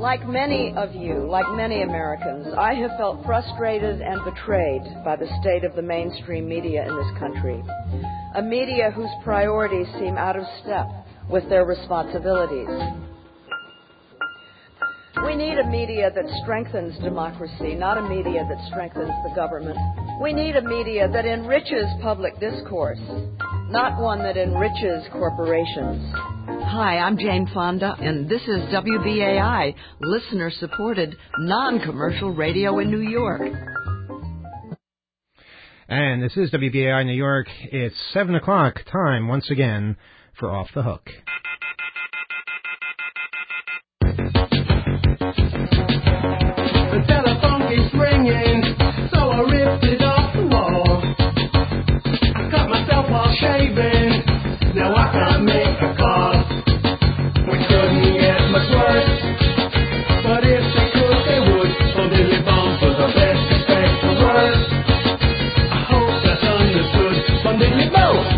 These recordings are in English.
Like many of you, like many Americans, I have felt frustrated and betrayed by the state of the mainstream media in this country. A media whose priorities seem out of step with their responsibilities. We need a media that strengthens democracy, not a media that strengthens the government. We need a media that enriches public discourse, not one that enriches corporations. Hi, I'm Jane Fonda, and this is WBAI, listener-supported, non-commercial radio in New York. And this is WBAI New York. It's 7 o'clock, time once again for Off the Hook. The telephone keeps ringing, so I ripped it off the wall. I cut myself while shaving, now I can't make a call. We couldn't get much worse, but if they could, they would. So Billy Bones was the best expect the worst. I hope that's understood from Billy Bones.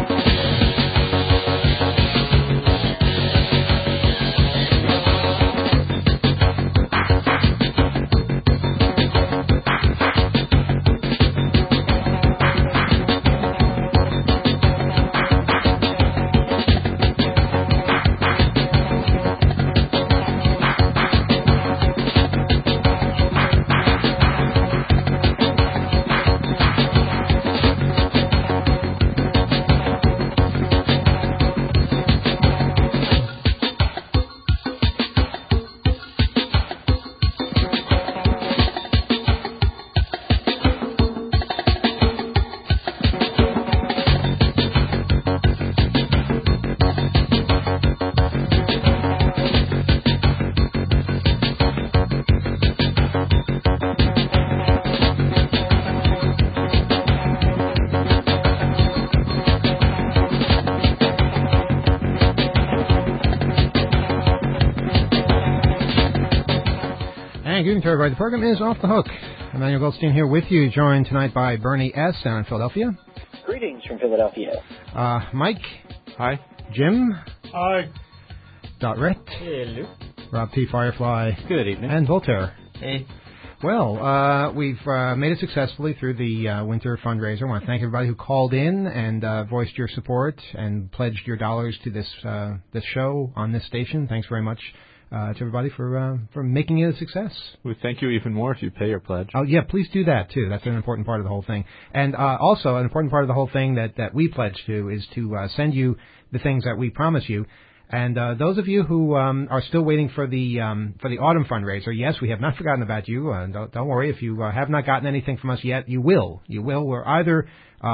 Good evening to everybody. The program is Off the Hook. Emmanuel Goldstein here with you, joined tonight by Bernie S. down in Philadelphia. Greetings from Philadelphia. Mike. Hi. Jim. Hi. Dot Rhett. Hello. Rob T. Firefly. Good evening. And Voltaire. Hey. Well, we've made it successfully through the winter fundraiser. I want to thank everybody who called in and voiced your support and pledged your dollars to this show on this station. Thanks very much. To everybody for making it a success. We thank you even more if you pay your pledge. Oh, yeah, please do that, too. That's an important part of the whole thing. And also, an important part of the whole thing that we pledge to is to send you the things that we promise you. And those of you who are still waiting for the autumn fundraiser, yes, we have not forgotten about you. Don't worry. If you have not gotten anything from us yet, you will. You will. We're either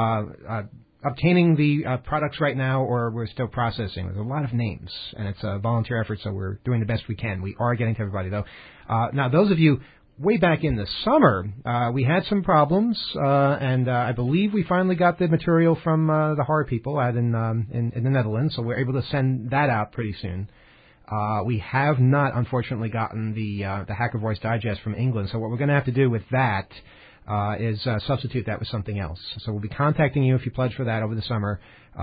obtaining the products right now, or we're still processing. There's a lot of names, and it's a volunteer effort, so we're doing the best we can. We are getting to everybody, though. Now, those of you way back in the summer, we had some problems, and I believe we finally got the material from the horror people out in the Netherlands, so we're able to send that out pretty soon. We have not, unfortunately, gotten the Hacker Voice Digest from England, so what we're going to have to do with that is substitute that with something else. So we'll be contacting you if you pledge for that over the summer.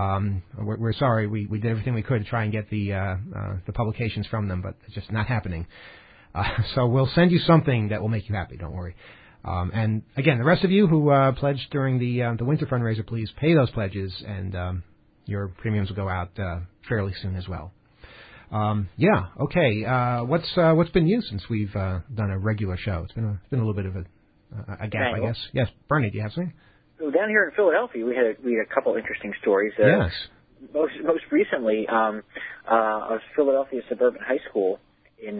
We're sorry. We did everything we could to try and get the publications from them, but it's just not happening. So we'll send you something that will make you happy. Don't worry. And again, the rest of you who pledged during the winter fundraiser, please pay those pledges, and your premiums will go out fairly soon as well. Yeah. Okay. What's been new since we've done a regular show? It's been a little bit of a gap, I guess. Yes, Bernie, do you have something? So down here in Philadelphia, we had a couple interesting stories. Yes. Most recently, a Philadelphia suburban high school in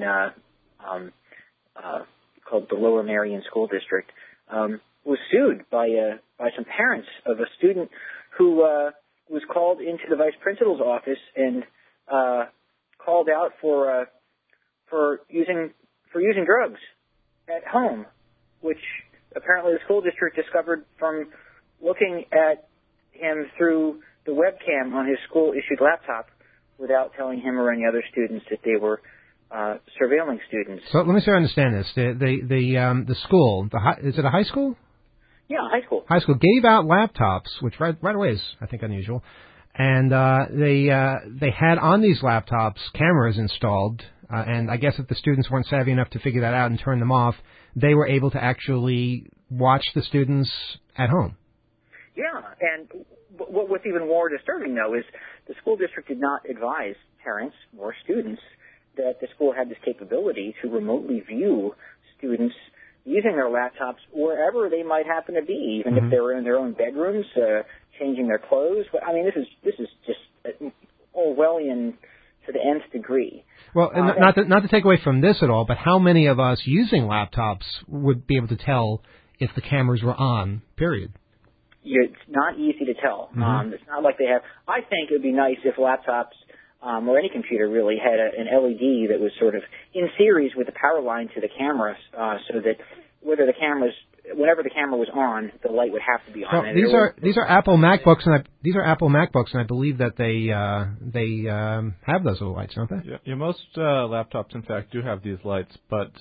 called the Lower Merion School District was sued by some parents of a student who was called into the vice principal's office and called out for using drugs at home, which apparently the school district discovered from looking at him through the webcam on his school-issued laptop without telling him or any other students that they were surveilling students. So let me see if I understand this. The school, is it a high school? Yeah, high school. High school gave out laptops, which right away is, I think, unusual. And they had on these laptops cameras installed, and I guess if the students weren't savvy enough to figure that out and turn them off, they were able to actually watch the students at home. Yeah, and what's even more disturbing, though, is the school district did not advise parents or students that the school had this capability to remotely view students using their laptops wherever they might happen to be, even if they were in their own bedrooms, changing their clothes. I mean, this is just Orwellian to the nth degree. Well, not to take away from this at all, but how many of us using laptops would be able to tell if the cameras were on, period? It's not easy to tell. It's not like they have. I think it would be nice if laptops or any computer really had an LED that was sort of in series with the power line to the camera, so that whenever the camera was on, the light would have to be on. Well, these are Apple MacBooks, and I believe that they have those little lights, don't they? Yeah, most laptops, in fact, do have these lights, but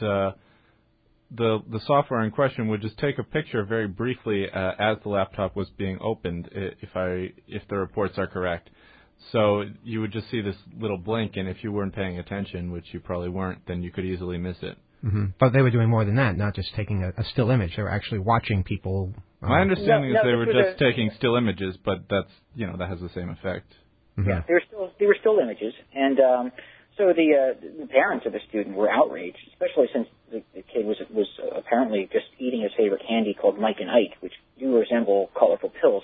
the software in question would just take a picture very briefly as the laptop was being opened, if the reports are correct. So you would just see this little blink, and if you weren't paying attention, which you probably weren't, then you could easily miss it. But they were doing more than that, not just taking a still image. They were actually watching people. My understanding is they were just taking still images, but that has the same effect. Yeah, they were still images, and so the parents of the student were outraged, especially since the kid was apparently just eating his favorite candy called Mike and Ike, which do resemble colorful pills.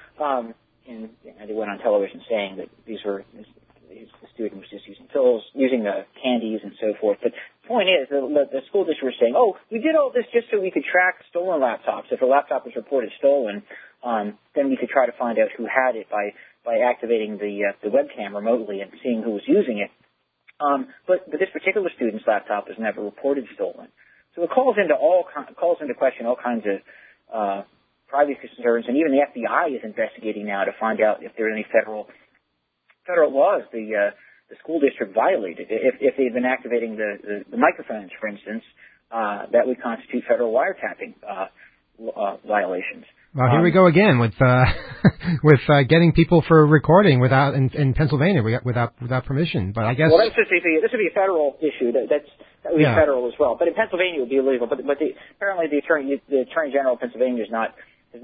And they went on television saying that the student was just using pills, using the candies and so forth. But the point is, the school district was saying, we did all this just so we could track stolen laptops. If a laptop was reported stolen, then we could try to find out who had it by activating the webcam remotely and seeing who was using it. But this particular student's laptop was never reported stolen. So it calls into question all kinds of privacy concerns, and even the FBI is investigating now to find out if there are any federal laws the school district violated. If they've been activating the microphones, for instance, that would constitute federal wiretapping violations. Well, here we go again with getting people for recording in Pennsylvania without permission. But I guess this would be a federal issue. That would be federal as well. But in Pennsylvania it would be illegal. But apparently the Attorney General of Pennsylvania has not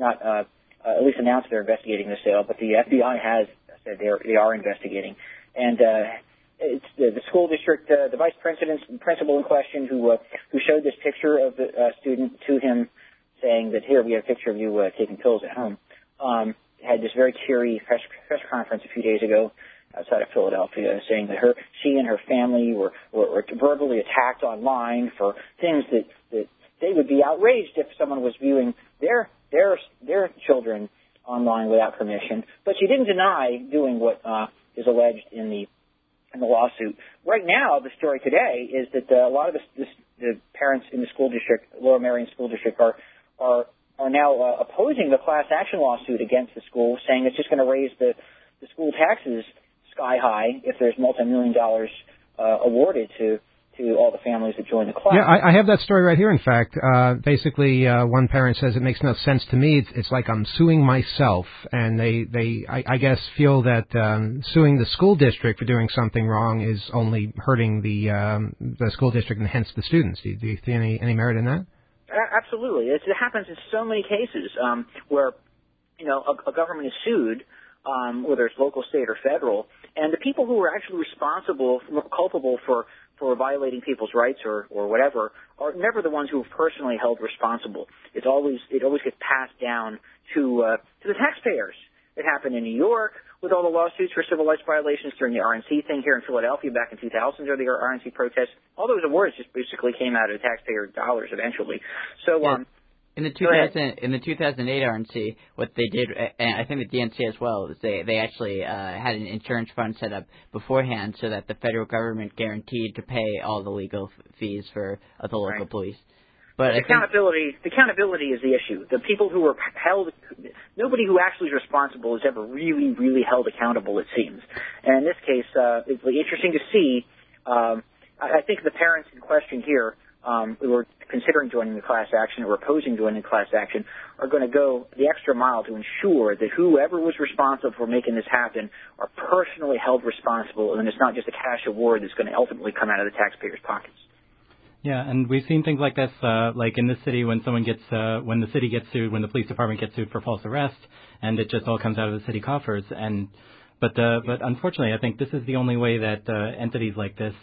at least announced they're investigating the sale. But the FBI has said they are investigating. And it's the school district, the vice principal in question who showed this picture of the student to him, saying that here we have a picture of you taking pills at home. Had this very teary press conference a few days ago outside of Philadelphia, saying that she and her family were verbally attacked online for things that they would be outraged if someone was viewing their children online without permission. But she didn't deny doing what is alleged in the lawsuit. Right now, the story today is that a lot of the parents in the school district, Lower Merion School District, are now opposing the class action lawsuit against the school, saying it's just going to raise the school taxes sky high if there's multi-million dollars awarded to all the families that join the class. Yeah, I have that story right here, in fact. Basically, one parent says it makes no sense to me. It's like I'm suing myself, and I guess feel that suing the school district for doing something wrong is only hurting the school district and hence the students. Do you see any merit in that? Absolutely. It happens in so many cases where a government is sued, whether it's local, state, or federal, and the people who are actually culpable for violating people's rights or whatever are never the ones who are personally held responsible. It always gets passed down to the taxpayers. It happened in New York with all the lawsuits for civil rights violations during the RNC thing here in Philadelphia back in 2000 during the RNC protests. All those awards just basically came out of taxpayer dollars eventually. So in the 2008 RNC, what they did, and I think the DNC as well, is they actually had an insurance fund set up beforehand so that the federal government guaranteed to pay all the legal fees for the local police. But accountability is the issue. The people who were held, nobody who actually is responsible is ever really, really held accountable, it seems. And in this case, it's interesting to see. I think the parents in question here who are considering joining the class action or opposing joining the class action are going to go the extra mile to ensure that whoever was responsible for making this happen are personally held responsible, and it's not just a cash award that's going to ultimately come out of the taxpayers' pockets. Yeah, and we've seen things like this, like in this city when when the city gets sued, when the police department gets sued for false arrest, and it just all comes out of the city coffers. But unfortunately, I think this is the only way that entities like this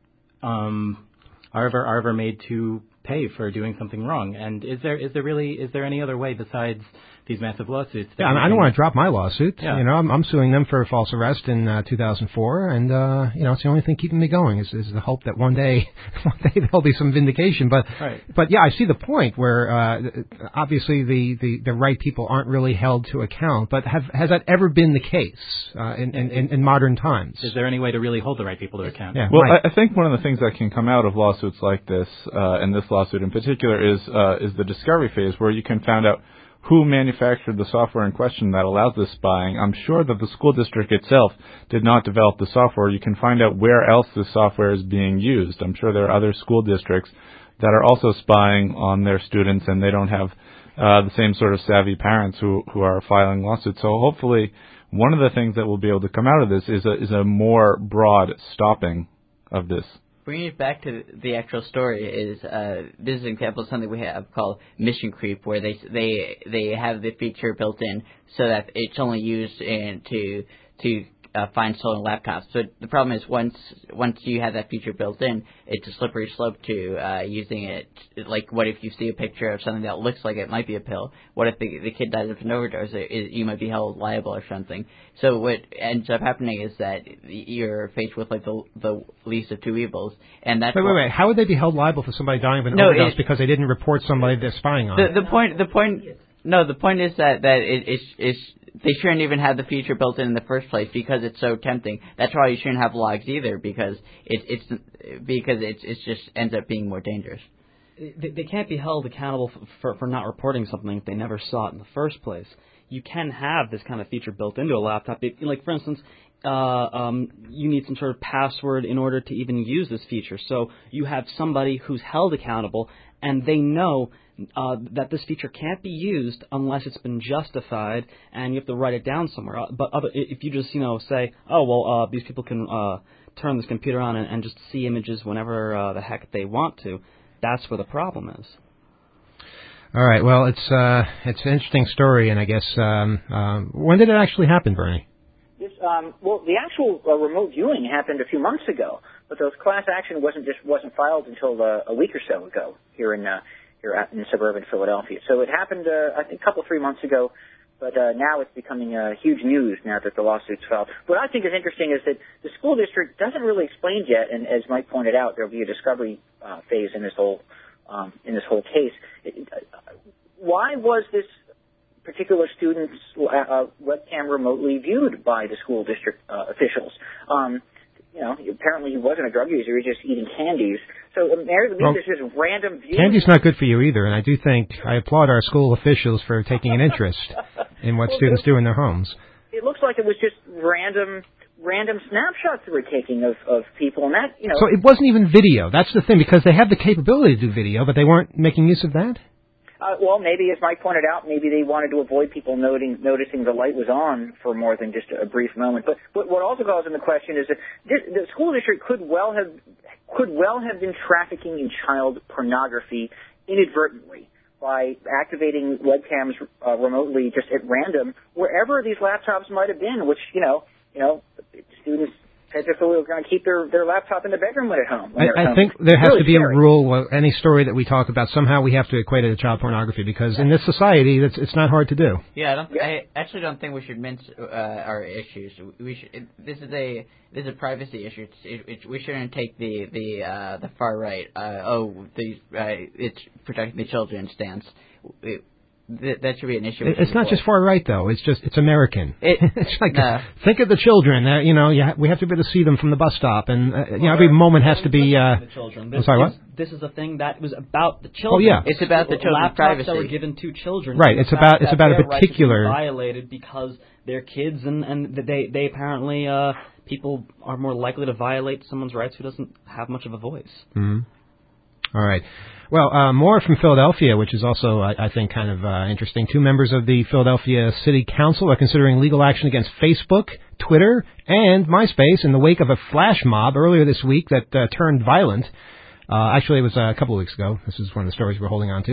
are ever made to pay for doing something wrong. And is there any other way besides these massive lawsuits? Yeah, I don't want to drop my lawsuit. Yeah. You know, I'm suing them for false arrest in 2004, and you know, it's the only thing keeping me going is the hope that one day there'll be some vindication. But right. But yeah, I see the point where obviously the right people aren't really held to account. But has that ever been the case in modern times? Is there any way to really hold the right people to account? Yeah, Well, right. I think one of the things that can come out of lawsuits like this, and this lawsuit in particular, is the discovery phase, where you can find out who manufactured the software in question that allows this spying. I'm sure that the school district itself did not develop the software. You can find out where else this software is being used. I'm sure there are other school districts that are also spying on their students, and they don't have the same sort of savvy parents who are filing lawsuits. So hopefully one of the things that will be able to come out of this is a more broad stopping of this. Bringing it back to the actual story is this is an example of something we have called mission creep, where they have the feature built in so that it's only used to find stolen laptops. So the problem is once you have that feature built in, it's a slippery slope to using it. Like, what if you see a picture of something that looks like it might be a pill? What if the kid dies of an overdose? You might be held liable or something. So what ends up happening is that you're faced with like the least of two evils, and that's Wait. How would they be held liable for somebody dying of an overdose because they didn't report somebody they're spying on? The point is that it's they shouldn't even have the feature built in the first place because it's so tempting. That's why you shouldn't have logs either, because it just ends up being more dangerous. They can't be held accountable for not reporting something if they never saw it in the first place. You can have this kind of feature built into a laptop. Like, for instance, you need some sort of password in order to even use this feature. So you have somebody who's held accountable, and they know that this feature can't be used unless it's been justified, and you have to write it down somewhere. But if you just, say, these people can turn this computer on and just see images whenever the heck they want to, that's where the problem is. All right. Well, it's an interesting story, and I guess when did it actually happen, Bernie? This, the actual remote viewing happened a few months ago, but the class action wasn't filed until a week or so ago here in suburban Philadelphia. So it happened, I think, 3 months ago, but now it's becoming huge news now that the lawsuit's filed. What I think is interesting is that the school district doesn't really explain yet, and as Mike pointed out, there'll be a discovery phase in this whole case. Why was this particular student's webcam remotely viewed by the school district officials? Apparently he wasn't a drug user; he was just eating candies. So Mary Louise is just random viewing. Candy's not good for you either, and I applaud our school officials for taking an interest in what students do in their homes. It looks like it was just random snapshots that were taking of people, and that, So it wasn't even video. That's the thing, because they have the capability to do video, but they weren't making use of that? Well, maybe, as Mike pointed out, maybe they wanted to avoid people noticing the light was on for more than just a brief moment. But what also calls into question is that the school district could well have been trafficking in child pornography inadvertently by activating webcams remotely just at random wherever these laptops might have been, which students typically are going to keep their laptop in the bedroom when at home. I think there has to be a rule. Any story that we talk about, somehow we have to equate it to child pornography, because in this society, it's not hard to do. Yeah, I actually don't think we should mince our issues. We should. This is a privacy issue. We shouldn't take the far right. It's protecting the children stance. That should be an issue. It's not just far right, though. It's American. It's like, think of the children. We have to be able to see them from the bus stop, and every moment has to be. The children. I'm sorry, what? This is a thing that was about the children. Oh yeah, it's about the children's privacy. Laptops that were given to children. Right. It's about a particular violated because they're kids, and they apparently people are more likely to violate someone's rights who doesn't have much of a voice. Mm-hmm. All right. Well, more from Philadelphia, which is also, I think, kind of interesting. 2 members of the Philadelphia City Council are considering legal action against Facebook, Twitter, and MySpace in the wake of a flash mob earlier this week that turned violent. Actually, it was a couple of weeks ago. This is one of the stories we're holding on to.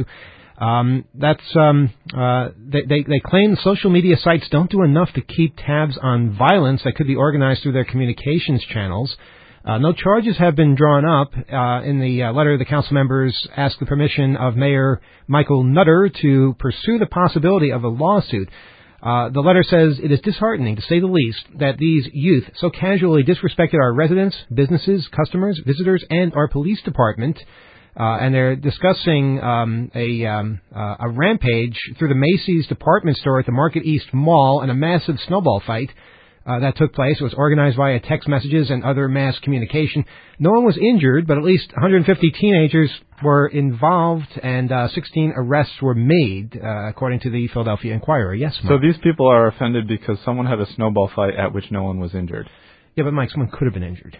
They claim social media sites don't do enough to keep tabs on violence that could be organized through their communications channels. No charges have been drawn up. In the letter, the council members asked the permission of Mayor Michael Nutter to pursue the possibility of a lawsuit. The letter says it is disheartening, to say the least, that these youth so casually disrespected our residents, businesses, customers, visitors, and our police department. And they're discussing a rampage through the Macy's department store at the Market East Mall and a massive snowball fight that took place. It was organized via text messages and other mass communication. No one was injured, but at least 150 teenagers were involved, and 16 arrests were made, according to the Philadelphia Inquirer. Yes, Mike. So these people are offended because someone had a snowball fight at which no one was injured. Yeah, but Mike, someone could have been injured.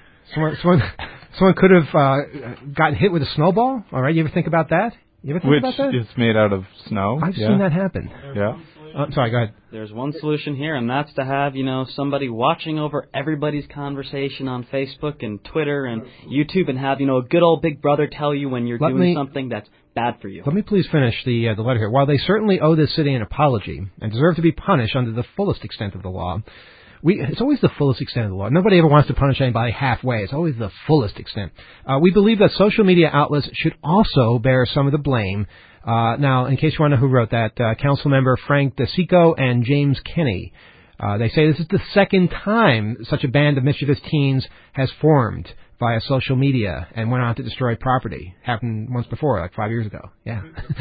Someone could have gotten hit with a snowball. All right, you ever think about that? Which is made out of snow. I've seen that happen. Yeah. Sorry, go ahead. There's one solution here, and that's to have, somebody watching over everybody's conversation on Facebook and Twitter and YouTube, and have, a good old big brother tell you when you're doing something that's bad for you. Let me please finish the letter here. While they certainly owe this city an apology and deserve to be punished under the fullest extent of the law, it's always the fullest extent of the law. Nobody ever wants to punish anybody halfway. It's always the fullest extent. We believe that social media outlets should also bear some of the blame. Now, in case you want to know who wrote that, council member Frank DeSico and James Kenney. They say this is the second time such a band of mischievous teens has formed via social media and went on to destroy property. Happened once before, like 5 years ago. Yeah.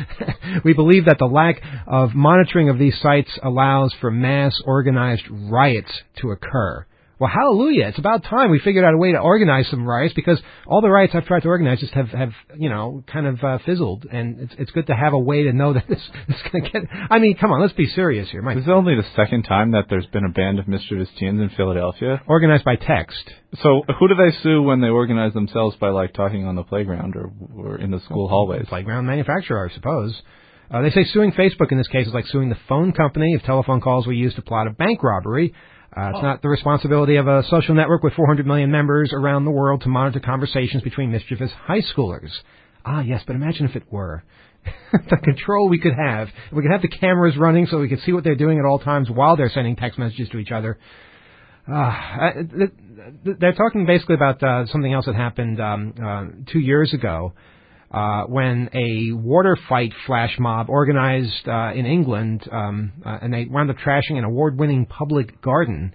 We believe that the lack of monitoring of these sites allows for mass organized riots to occur. Well, hallelujah. It's about time we figured out a way to organize some riots, because all the riots I've tried to organize just have kind of fizzled. And it's good to have a way to know that this is going to get... I mean, come on, let's be serious here, Mike. This is only the second time that there's been a band of mischievous teens in Philadelphia. Organized by text. So who do they sue when they organize themselves by, talking on the playground or in the school hallways? Playground manufacturer, I suppose. They say suing Facebook in this case is like suing the phone company if telephone calls were used to plot a bank robbery. It's not the responsibility of a social network with 400 million members around the world to monitor conversations between mischievous high schoolers. Ah, yes, but imagine if it were. The control we could have. We could have the cameras running so we could see what they're doing at all times while they're sending text messages to each other. They're talking basically about something else that happened 2 years ago. When a water fight flash mob organized in England, and they wound up trashing an award-winning public garden.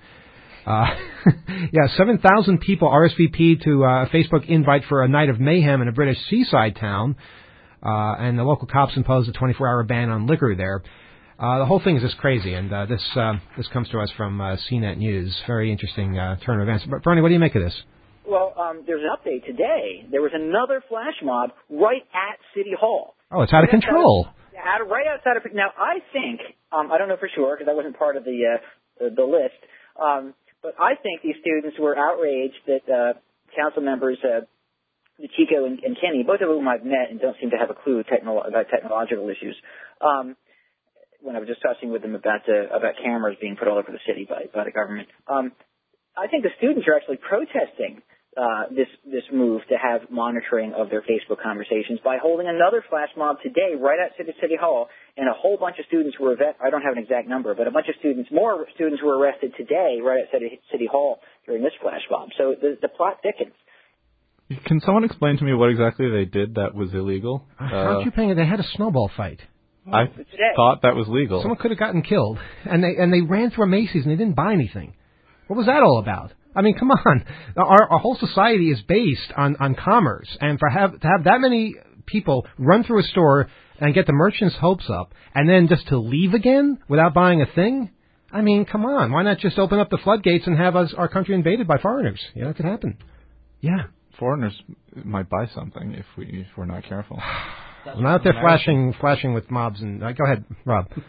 7,000 people RSVP'd to a Facebook invite for a night of mayhem in a British seaside town, and the local cops imposed a 24-hour ban on liquor there. The whole thing is just crazy, and this comes to us from CNET News. Very interesting turn of events. But Bernie, what do you make of this? Well, there's an update today. There was another flash mob right at City Hall. Oh, it's out of control. Right outside of... Now, I think, I don't know for sure because I wasn't part of the list, but I think these students were outraged that council members DeChico and Kenny, both of whom I've met and don't seem to have a clue about technological issues, when I was discussing with them about cameras being put all over the city by the government. I think the students are actually protesting this move to have monitoring of their Facebook conversations by holding another flash mob today right at City Hall, and a whole bunch of students were I don't have an exact number, but more students were arrested today right at City Hall during this flash mob. So the plot thickens. Can someone explain to me what exactly they did that was illegal? Aren't you paying? They had a snowball fight. I thought that was legal. Someone could have gotten killed, and they ran through a Macy's and they didn't buy anything. What was that all about? I mean, come on. Our whole society is based on commerce, and to have that many people run through a store and get the merchant's hopes up, and then just to leave again without buying a thing? I mean, come on. Why not just open up the floodgates and have our country invaded by foreigners? Yeah, that could happen. Yeah. Foreigners might buy something if we're not careful. I'm out there flashing with mobs and... go ahead, Rob.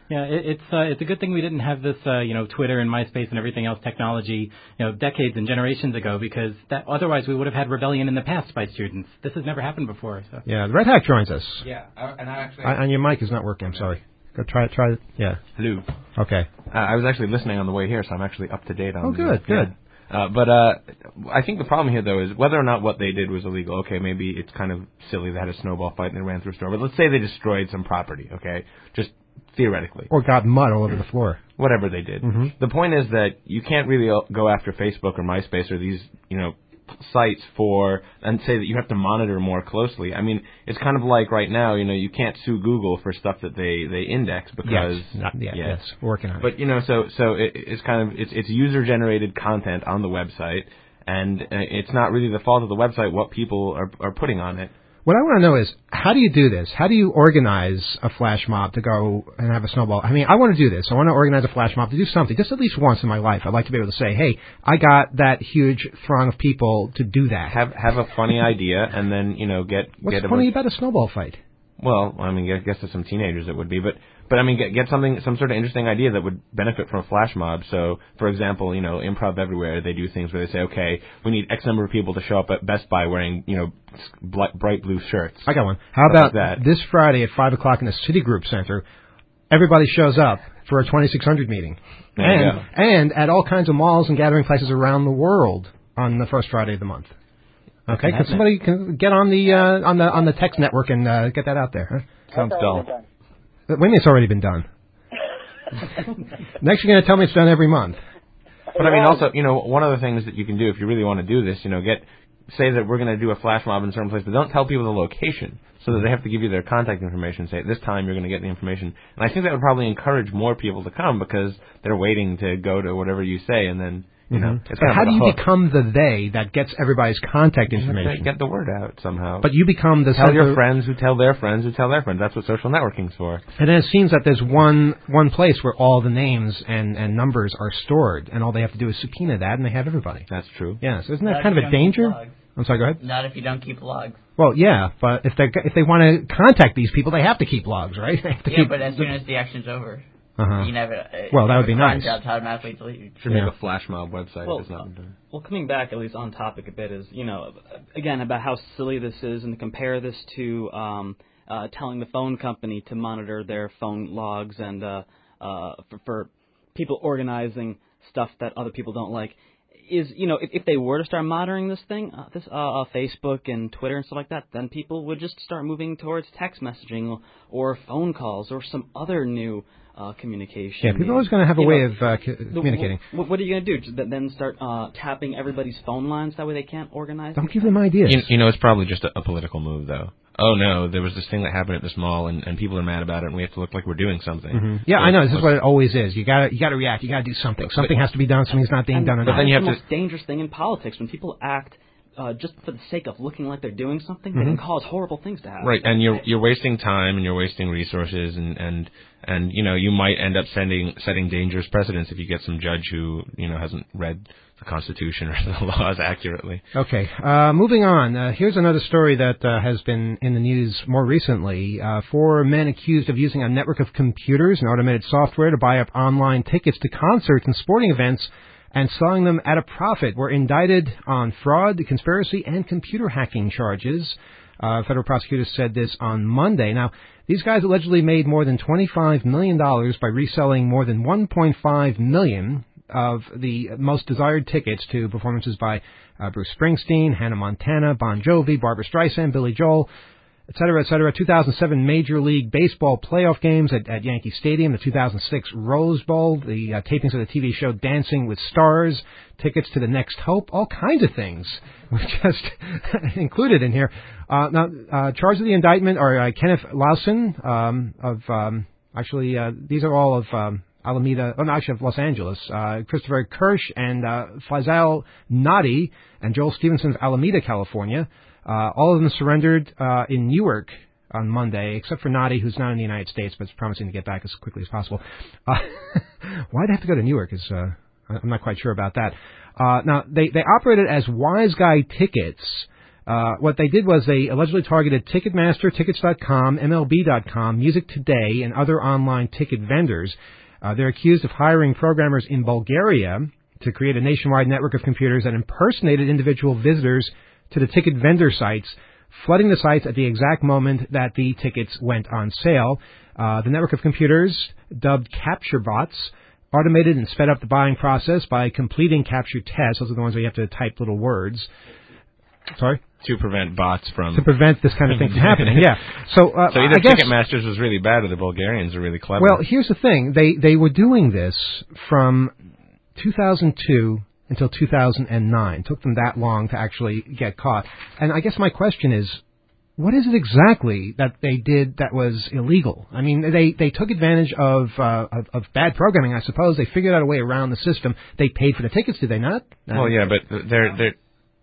Yeah, it's a good thing we didn't have this, Twitter and MySpace and everything else technology, decades and generations ago, because otherwise we would have had rebellion in the past by students. This has never happened before. So. Yeah, the Red Hack joins us. Yeah, and I actually... And your mic is not working, I'm sorry. Go try it, yeah. Hello. Okay. I was actually listening on the way here, so I'm actually up to date on... Oh, good. But I think the problem here, though, is whether or not what they did was illegal. Okay, maybe it's kind of silly they had a snowball fight and they ran through a store. But let's say they destroyed some property, okay? Just theoretically. Or got mud all over the floor. Whatever they did. Mm-hmm. The point is that you can't really go after Facebook or MySpace or these, sites and say that you have to monitor more closely. I mean, it's kind of like right now, you can't sue Google for stuff that they index because yes, working on it. But it's kind of it's user generated content on the website, and it's not really the fault of the website what people are putting on it. What I want to know is, how do you do this? How do you organize a flash mob to go and have a snowball? I mean, I want to do this. I want to organize a flash mob to do something, just at least once in my life. I'd like to be able to say, hey, I got that huge throng of people to do that. Have a funny idea, and then, get... What's get funny about a snowball fight? Well, I mean, I guess to some teenagers it would be, but I mean, get some sort of interesting idea that would benefit from a flash mob. So, for example, Improv Everywhere, they do things where they say, okay, we need X number of people to show up at Best Buy wearing, bright blue shirts. I got one. How about this Friday at 5 o'clock in the Citigroup Center, everybody shows up for a 2600 meeting. And at all kinds of malls and gathering places around the world on the first Friday of the month. Okay, can somebody get on the text network and get that out there? Huh? Sounds dull. Wait a minute, it's already been done. Next, you're going to tell me it's done every month. But I mean, also, one of the things that you can do if you really want to do this, say that we're going to do a flash mob in a certain place, but don't tell people the location, so that they have to give you their contact information. Say, at this time you're going to get the information. And I think that would probably encourage more people to come because they're waiting to go to whatever you say, and then. It's but how do you become the they that gets everybody's contact information? Get the word out somehow. But you become the tell your friends who tell their friends who tell their friends. That's what social networking's for. And then it seems that there's one place where all the names and numbers are stored, and all they have to do is subpoena that, and they have everybody. That's true. Yeah, so isn't that kind of a danger? I'm sorry, go ahead. Not if you don't keep logs. Well, yeah, but if they want to contact these people, they have to keep logs, right? But as soon as the action's over. Uh-huh. You never. Well, that would be nice. Automatically delete. Should make a flash mob website. If it's not done. Well, coming back at least on topic a bit is again about how silly this is, and to compare this to telling the phone company to monitor their phone logs and for people organizing stuff that other people don't like. Is if they were to start monitoring this thing, Facebook and Twitter and stuff like that, then people would just start moving towards text messaging or phone calls or some other new communication. Yeah, people are always going to have a way of communicating. What are you going to do? Then start tapping everybody's phone lines? That way they can't organize? Don't give them ideas. It's probably just a political move, though. Oh, no, there was this thing that happened at this mall, and people are mad about it, and we have to look like we're doing something. Mm-hmm. Yeah, I know. This is what it always is. You got to react. You got to do something. Something has to be done. Something's not being done enough. But then you have the most dangerous thing in politics, when people act just for the sake of looking like they're doing something, they can cause horrible things to happen. Right, and you're wasting time and you're wasting resources, and you might end up setting dangerous precedents if you get some judge who hasn't read the Constitution or the laws accurately. Okay, moving on. Here's another story that has been in the news more recently. 4 men accused of using a network of computers and automated software to buy up online tickets to concerts and sporting events and selling them at a profit were indicted on fraud, conspiracy, and computer hacking charges. Federal prosecutors said this on Monday. Now, these guys allegedly made more than $25 million by reselling more than 1.5 million of the most desired tickets to performances by Bruce Springsteen, Hannah Montana, Bon Jovi, Barbra Streisand, Billy Joel, et cetera, et cetera. 2007 Major League Baseball playoff games at Yankee Stadium, the 2006 Rose Bowl, the tapings of the TV show Dancing with Stars, tickets to The Next Hope, all kinds of things were just included in here. Now, charged of the indictment are Kenneth Lawson these are all of Alameda, of Los Angeles, Christopher Kirsch and Faisal Nadi and Joel Stevenson of Alameda, California. All of them surrendered in Newark on Monday, except for Nadi, who's not in the United States, but is promising to get back as quickly as possible. Why'd they have to go to Newark? I'm not quite sure about that. Now, they operated as Wise Guy Tickets, What they did was they allegedly targeted Ticketmaster, Tickets.com, MLB.com, Music Today, and other online ticket vendors. They're accused of hiring programmers in Bulgaria to create a nationwide network of computers that impersonated individual visitors to the ticket vendor sites, flooding the sites at the exact moment that the tickets went on sale. The network of computers, dubbed capture bots, automated and sped up the buying process by completing capture tests. Those are the ones where you have to type little words. Sorry? To prevent bots from... To prevent this kind of thing from happening, yeah. So either Ticketmasters was really bad or the Bulgarians are really clever. Well, here's the thing. They were doing this from 2002 until 2009. It took them that long to actually get caught. And I guess my question is, what is it exactly that they did that was illegal? I mean, they took advantage of bad programming, I suppose. They figured out a way around the system. They paid for the tickets, did they not? Well, yeah, but they're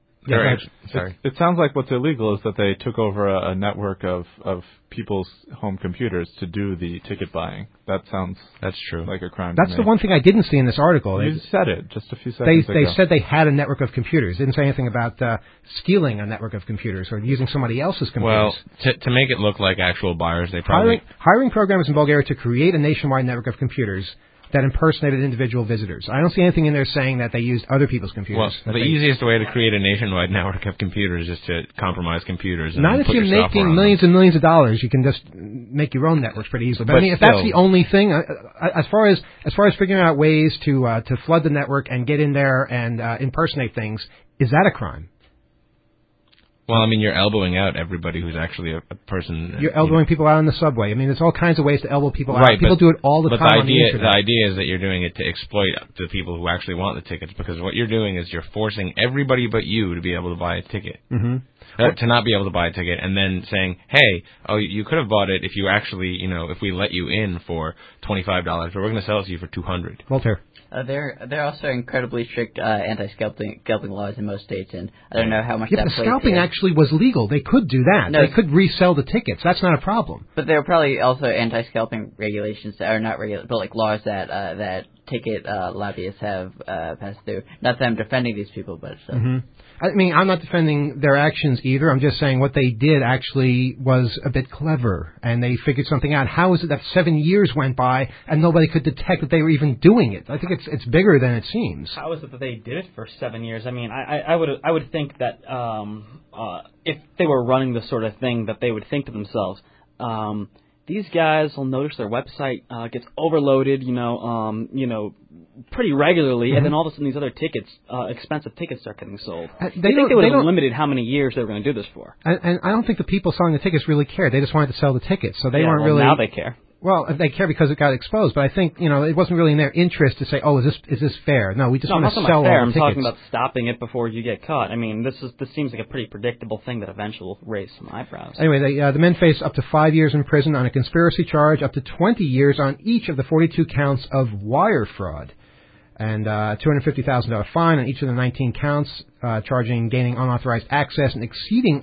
sorry. It sounds like what's illegal is that they took over a network of people's home computers to do the ticket buying. That's true. Like a crime. That's the one thing I didn't see in this article. You said it just a few seconds ago. They said they had a network of computers. They didn't say anything about stealing a network of computers or using somebody else's computers. Well, to make it look like actual buyers, they probably... Hiring programmers in Bulgaria to create a nationwide network of computers that impersonated individual visitors. I don't see anything in there saying that they used other people's computers. Well, the easiest way to create a nationwide network of computers is to compromise computers. And not if you're making millions and millions of dollars. You can just make your own networks pretty easily. But I mean, if that's the only thing, as far as figuring out ways to flood the network and get in there and impersonate things, is that a crime? Well, I mean, you're elbowing out everybody who's actually a person. You're elbowing people out on the subway. I mean, there's all kinds of ways to elbow people out. Right, people do it all the time on the internet. The idea is that you're doing it to exploit the people who actually want the tickets, because what you're doing is you're forcing everybody but you to be able to buy a ticket. Mm-hmm. To not be able to buy a ticket, and then saying, hey, you could have bought it if you actually, if we let you in for $25, but we're going to sell it to you for $200. Voltaire. There are also incredibly strict anti-scalping laws in most states, and I don't know how much that plays. Yeah, scalping actually was legal. They could do that. No, they could resell the tickets. That's not a problem. But there are probably also anti-scalping regulations that are not but like laws that ticket lobbyists have passed through. Not that I'm defending these people, but... Mm-hmm. I mean, I'm not defending their actions either. I'm just saying what they did actually was a bit clever, and they figured something out. How is it that 7 years went by and nobody could detect that they were even doing it? I think it's bigger than it seems. How is it that they did it for 7 years? I mean, I would think that if they were running the sort of thing that they would think to themselves, these guys will notice their website gets overloaded, pretty regularly, mm-hmm. and then all of a sudden these other tickets, expensive tickets, start getting sold. They would have limited how many years they were going to do this for. And I don't think the people selling the tickets really cared. They just wanted to sell the tickets, so they weren't really. Now they care. Well, they care because it got exposed, but I think it wasn't really in their interest to say, "Oh, is this fair?" No, we just want to sell all the tickets. I'm talking about stopping it before you get caught. I mean, this seems like a pretty predictable thing that eventually will raise some eyebrows. Anyway, the men face up to 5 years in prison on a conspiracy charge, up to 20 years on each of the 42 counts of wire fraud, and $250,000 fine on each of the 19 counts, charging gaining unauthorized access and exceeding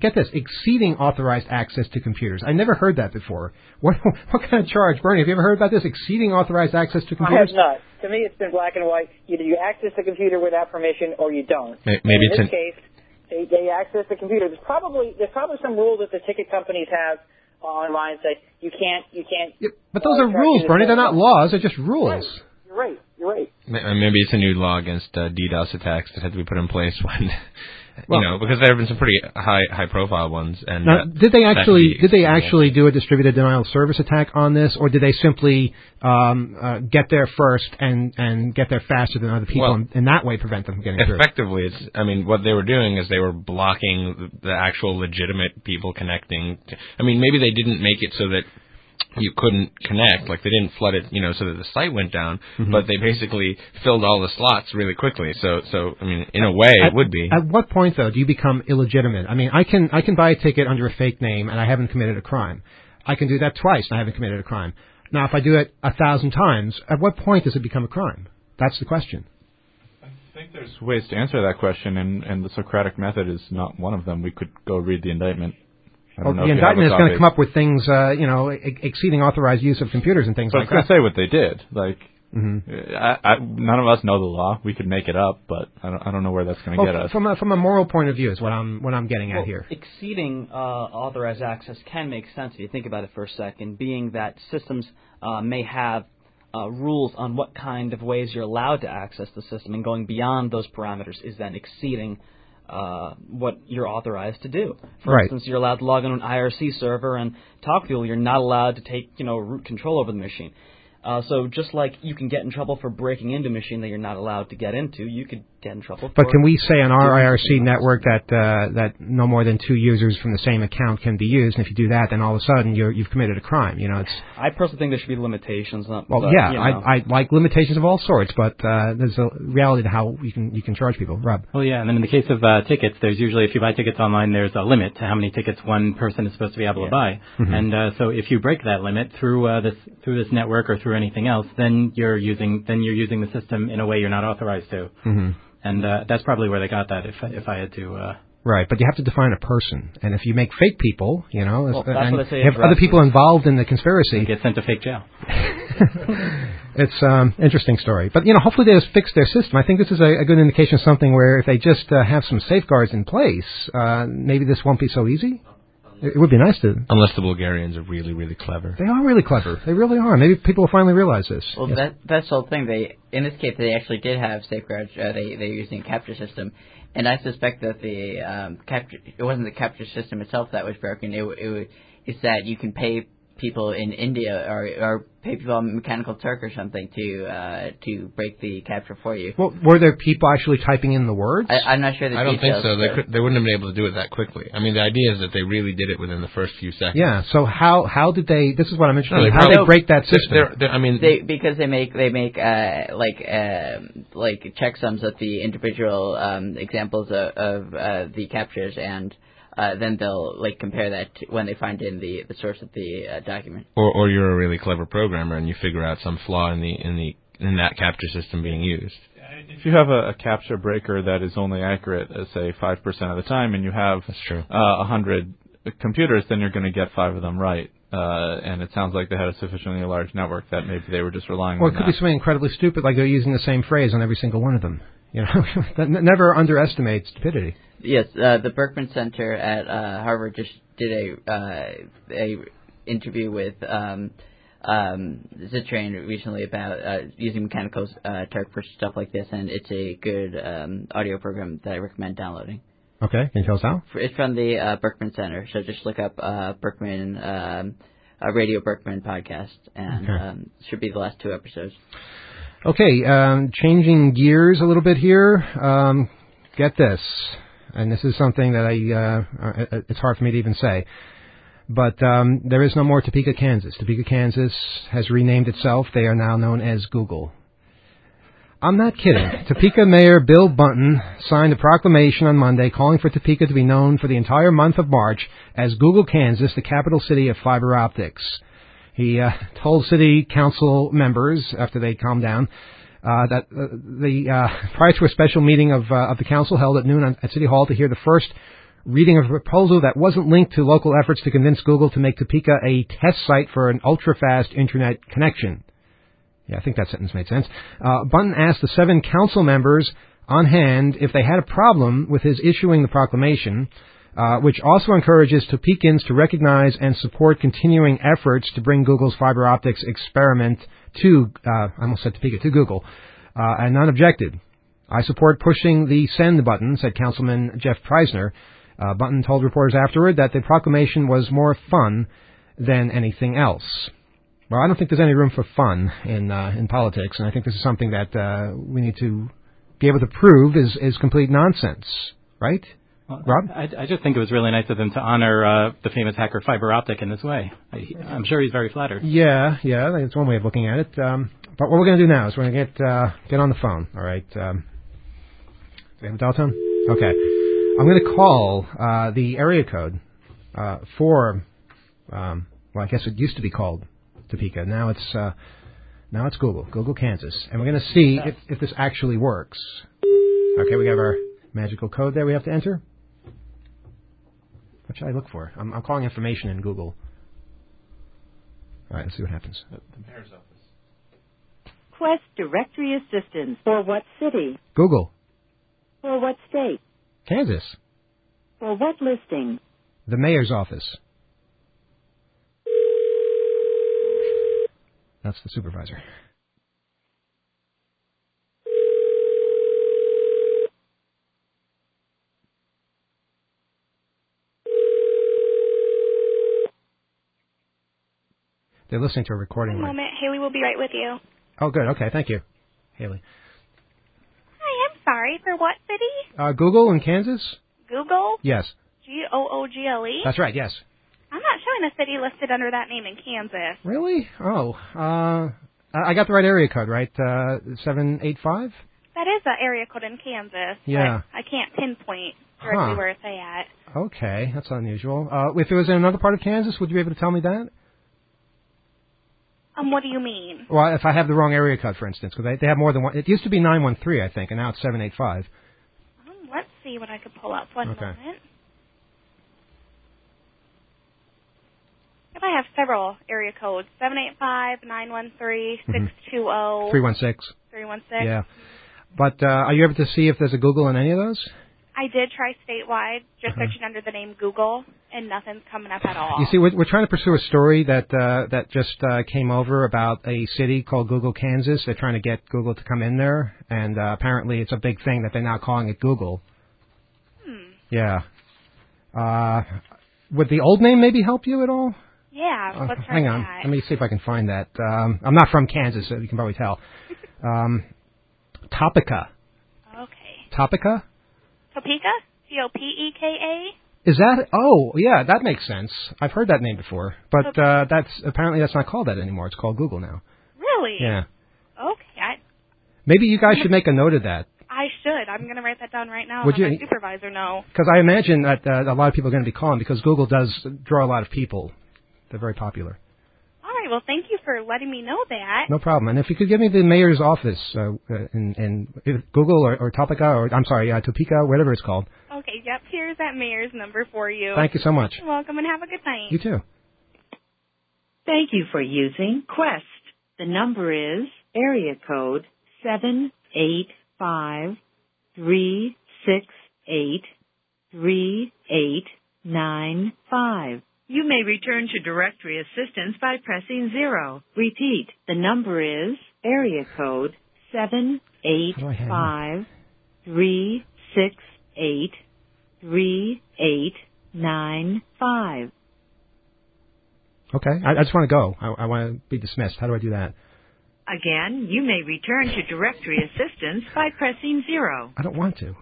authorized access to computers. I never heard that before. What kind of charge, Bernie? Have you ever heard about this? Exceeding authorized access to computers? I have not. To me, it's been black and white. Either you access the computer without permission or you don't. Maybe in this case, they access the computer. There's probably some rules that the ticket companies have online say you can't. Yeah, but those are rules, Bernie. They're not laws. They're just rules. Right. You're right. Maybe it's a new law against DDoS attacks that had to be put in place when, because there have been some pretty high profile ones. And now, did they actually do a distributed denial of service attack on this, or did they simply get there first and get there faster than other people, and in that way prevent them from getting through? Effectively, what they were doing is they were blocking the actual legitimate people connecting. Maybe they didn't make it so that you couldn't connect, like they didn't flood it, so that the site went down, mm-hmm. but they basically filled all the slots really quickly. So in a way, it would be. At what point, though, do you become illegitimate? I can buy a ticket under a fake name and I haven't committed a crime. I can do that twice and I haven't committed a crime. Now, if I do it 1,000 times, at what point does it become a crime? That's the question. I think there's ways to answer that question, and the Socratic method is not one of them. We could go read the indictment. The indictment is going to come up with things, exceeding authorized use of computers and things like that. But it's going to say what they did. None of us know the law. We could make it up, but I don't know where that's going to get us. From a moral point of view is what I'm getting at here. Exceeding authorized access can make sense if you think about it for a second, being that systems may have rules on what kind of ways you're allowed to access the system, and going beyond those parameters is then exceeding what you're authorized to do. For instance, you're allowed to log on an IRC server and talk to people. You're not allowed to take root control over the machine. So just like you can get in trouble for breaking into a machine that you're not allowed to get into, you could get in trouble. But can we say on our IRC network that no more than 2 users from the same account can be used? And if you do that, then all of a sudden you've committed a crime. I personally think there should be limitations. I like limitations of all sorts, but there's a reality to how you can charge people. Rob. Well, yeah, and then in the case of tickets, there's usually, if you buy tickets online, there's a limit to how many tickets one person is supposed to be able to buy. And so if you break that limit through this network or through anything else, then you're using the system in a way you're not authorized to. And that's probably where they got that. If I had to. Right, but you have to define a person, and if you make fake people, and what you have other people involved in the conspiracy, they get sent to fake jail. It's interesting story, but hopefully they just fix their system. I think this is a good indication of something where if they just have some safeguards in place, maybe this won't be so easy. It would be nice to. Unless the Bulgarians are really, really clever. They are really clever. They really are. Maybe people will finally realize this. Well, that's the whole thing. In this case, they actually did have safeguards. They're using a capture system, and I suspect that it wasn't the capture system itself that was broken. It's that you can pay people in India or pay people on Mechanical Turk or something to break the capture for you. Well, were there people actually typing in the words? I'm not sure the details. I don't think so. They wouldn't have been able to do it that quickly. I mean, the idea is that they really did it within the first few seconds. Yeah. So how did they? This is what I'm interested in. How did they break that system? Because they make like checksums of the individual examples of the captures, and then they'll compare that when they find in the source of the document. Or you're a really clever programmer and you figure out some flaw in that capture system being used. If you have a capture breaker that is only accurate, say 5% of the time, and you have 100 computers, then you're going to get 5 of them right. And it sounds like they had a sufficiently large network that maybe they were just relying on that. Or it could be something incredibly stupid, like they're using the same phrase on every single one of them. Never underestimate stupidity. Yes, the Berkman Center at Harvard just did a interview with Zittrain recently about using Mechanical Turk for stuff like this, and it's a good audio program that I recommend downloading. Okay, can you tell us how? It's from the Berkman Center, so just look up Berkman, Radio Berkman podcast, and should be the last 2 episodes. Okay, changing gears a little bit here. Get this, and this is something that it's hard for me to even say, but there is no more Topeka, Kansas. Topeka, Kansas has renamed itself. They are now known as Google. I'm not kidding. Topeka Mayor Bill Bunton signed a proclamation on Monday calling for Topeka to be known for the entire month of March as Google, Kansas, the capital city of fiber optics. He told city council members, after they calmed down, that prior to a special meeting of the council held at noon at City Hall to hear the first reading of a proposal that wasn't linked to local efforts to convince Google to make Topeka a test site for an ultra-fast internet connection. Yeah, I think that sentence made sense. Bunton asked the 7 council members on hand if they had a problem with his issuing the proclamation, which also encourages Topekans to recognize and support continuing efforts to bring Google's fiber optics experiment to, I almost said Topeka, to Google, and none objected. I support pushing the send button, said Councilman Jeff Preisner. Bunton told reporters afterward that the proclamation was more fun than anything else. Well, I don't think there's any room for fun in politics, and I think this is something that we need to be able to prove is complete nonsense, right? Rob? I just think it was really nice of them to honor the famous hacker Fiber Optic in this way. I'm sure he's very flattered. Yeah, that's one way of looking at it. But what we're going to do now is we're going to get on the phone, all right? Do we have a dial tone? Okay. I'm going to call the area code for, well, I guess it used to be called Topeka. Now it's Google, Kansas. And we're going to see if this actually works. Okay, we have our magical code there we have to enter. What should I look for? I'm calling information in Google. All right, let's see what happens. The mayor's office. Request directory assistance. For what city? Google. For what state? Kansas. For what listing? The mayor's office. That's the supervisor. They're listening to a recording. One moment. Haley will be right with you. Oh, good. Okay, thank you, Haley. Hi, I'm sorry. For what city? Google in Kansas? Google? Yes. Google? That's right, yes. I'm not showing a city listed under that name in Kansas. Really? Oh, I got the right area code, right? 785? That is the area code in Kansas. Yeah. But I can't pinpoint directly where it's at. Okay, that's unusual. If it was in another part of Kansas, would you be able to tell me that? What do you mean? Well, if I have the wrong area code, for instance, because they have more than one. It used to be 913, I think, and now it's 785. Let's see what I could pull up. One moment. If I have several area codes, 785, 913, 620. 316. 316. Yeah. But are you able to see if there's a Google in any of those? I did try statewide, just searching under the name Google, and nothing's coming up at all. You see, we're trying to pursue a story that just came over about a city called Google, Kansas. They're trying to get Google to come in there, and apparently it's a big thing that they're now calling it Google. Yeah. Would the old name maybe help you at all? Yeah, let's try hang on. that. Let me see if I can find that. I'm not from Kansas, so you can probably tell. Topeka. Okay. Topeka? Topeka? Topeka? Is that? Oh, yeah, that makes sense. I've heard that name before, but that's not called that anymore. It's called Google now. Really? Yeah. Okay. Maybe you guys should make a note of that. I should. I'm going to write that down right now. Would and let you? my supervisor know. Because I imagine that a lot of people are going to be calling because Google does draw a lot of people. They're very popular. All right. Well, thank you for letting me know that. No problem. And if you could give me the mayor's office in Google or Topeka or I'm sorry, Topeka, whatever it's called. Okay. Yep. Here's that mayor's number for you. Thank you so much. You're welcome, and have a good night. You too. Thank you for using Quest. The number is area code 785-368-3895. You may return to directory assistance by pressing 0. Repeat, the number is area code 785-368-3895. Okay. I just want to go. I want to be dismissed. How do I do that? Again, you may return to directory assistance by pressing 0. I don't want to.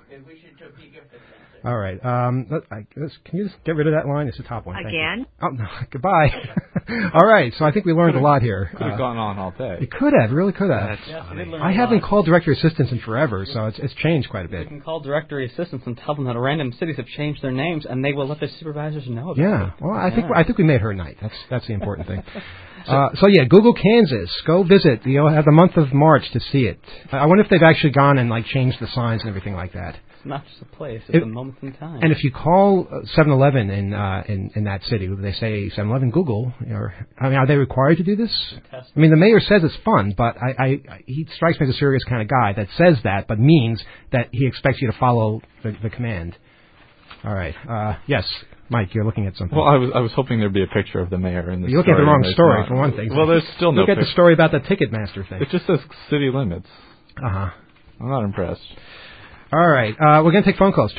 All right. Can you just get rid of that line? It's the top one. Again? Oh, no. Goodbye. All right. So I think we learned a lot here. Could have gone on all day. It could have. Really could have. I haven't called directory assistance in forever, so it's changed quite a bit. You can call directory assistance and tell them that random cities have changed their names, and they will let their supervisors know about it. Yeah. Well, I think we made her night. That's the important thing. So yeah, Google, Kansas. Go visit. You'll have the month of March to see it. I wonder if they've actually gone and changed the signs and everything like that. It's not just a place; it's a moment in time. And if you call 7-Eleven in that city, they say 7-Eleven Google. Are they required to do this? I mean, the mayor says it's fun, but he strikes me as a serious kind of guy that says that, but means that he expects you to follow the command. All right. Yes, Mike, you're looking at something. Well, I was hoping there'd be a picture of the mayor in the story. You're looking at the wrong story, for one thing. Well, there's still no picture. Look at the story about the Ticketmaster thing. It just says city limits. Uh-huh. I'm not impressed. All right. We're going to take phone calls,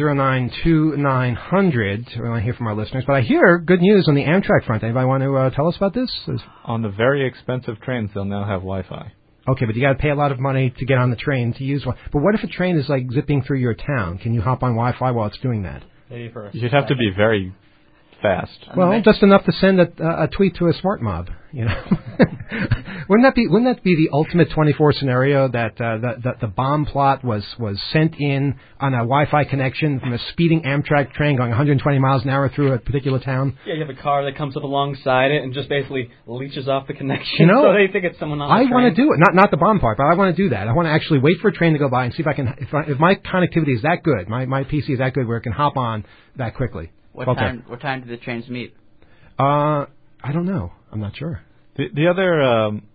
212-209-2900. We want to hear from our listeners. But I hear good news on the Amtrak front. Anybody want to tell us about this? On the very expensive trains, they'll now have Wi-Fi. Okay, but you got to pay a lot of money to get on the train to use one. But what if a train is zipping through your town? Can you hop on Wi-Fi while it's doing that? You'd have to be very fast. Well, just enough to send a tweet to a smart mob. Wouldn't that be the ultimate 24 scenario that the bomb plot was sent in on a Wi-Fi connection from a speeding Amtrak train going 120 miles an hour through a particular town? Yeah, you have a car that comes up alongside it and just basically leeches off the connection, so they think it's someone on the train. I want to do it, not the bomb part, but I want to do that. I want to actually wait for a train to go by and see if I can. If my connectivity is that good, my PC is that good where it can hop on that quickly. What time do the trains meet? I don't know. I'm not sure. The other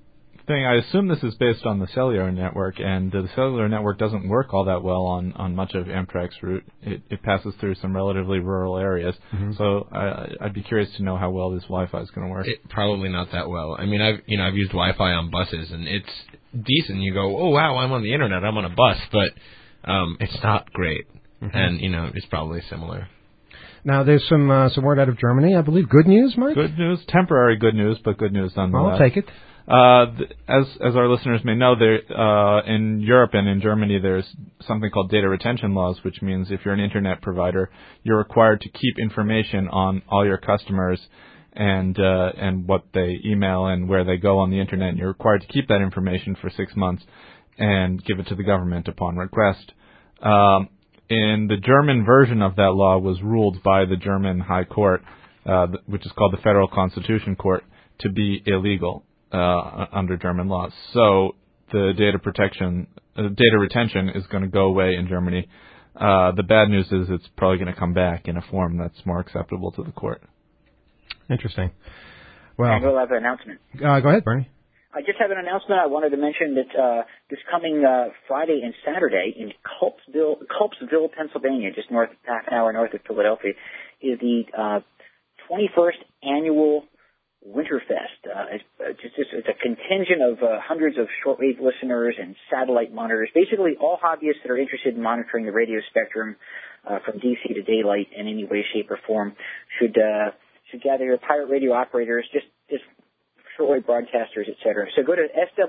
thing. I assume this is based on the cellular network, and the cellular network doesn't work all that well on much of Amtrak's route. It passes through some relatively rural areas. Mm-hmm. So I'd be curious to know how well this Wi-Fi is going to work. Probably not that well. I mean, I've used Wi-Fi on buses, and it's decent. You go, oh wow, I'm on the internet, I'm on a bus, but it's not great. Mm-hmm. And it's probably similar. Now, there's some word out of Germany, I believe. Good news, Mike? Good news, temporary good news, but good news nonetheless. I'll take it. As our listeners may know, there in Europe and in Germany, there's something called data retention laws, which means if you're an internet provider, you're required to keep information on all your customers and what they email and where they go on the internet. And you're required to keep that information for 6 months and give it to the government upon request. In the German version of that law was ruled by the German High Court, which is called the Federal Constitution Court, to be illegal under German laws. So the data retention is going to go away in Germany. The bad news is it's probably going to come back in a form that's more acceptable to the court. Interesting. Well, and we'll have an announcement. Go ahead, Bernie. I just have an announcement. I wanted to mention that this coming Friday and Saturday in Culpsville, Pennsylvania, just half an hour north of Philadelphia, is the 21st annual Winterfest. It's a contingent of hundreds of shortwave listeners and satellite monitors, basically all hobbyists that are interested in monitoring the radio spectrum from DC to daylight in any way, shape, or form should gather here. Pirate radio operators, just shortwave broadcasters, etc. So go to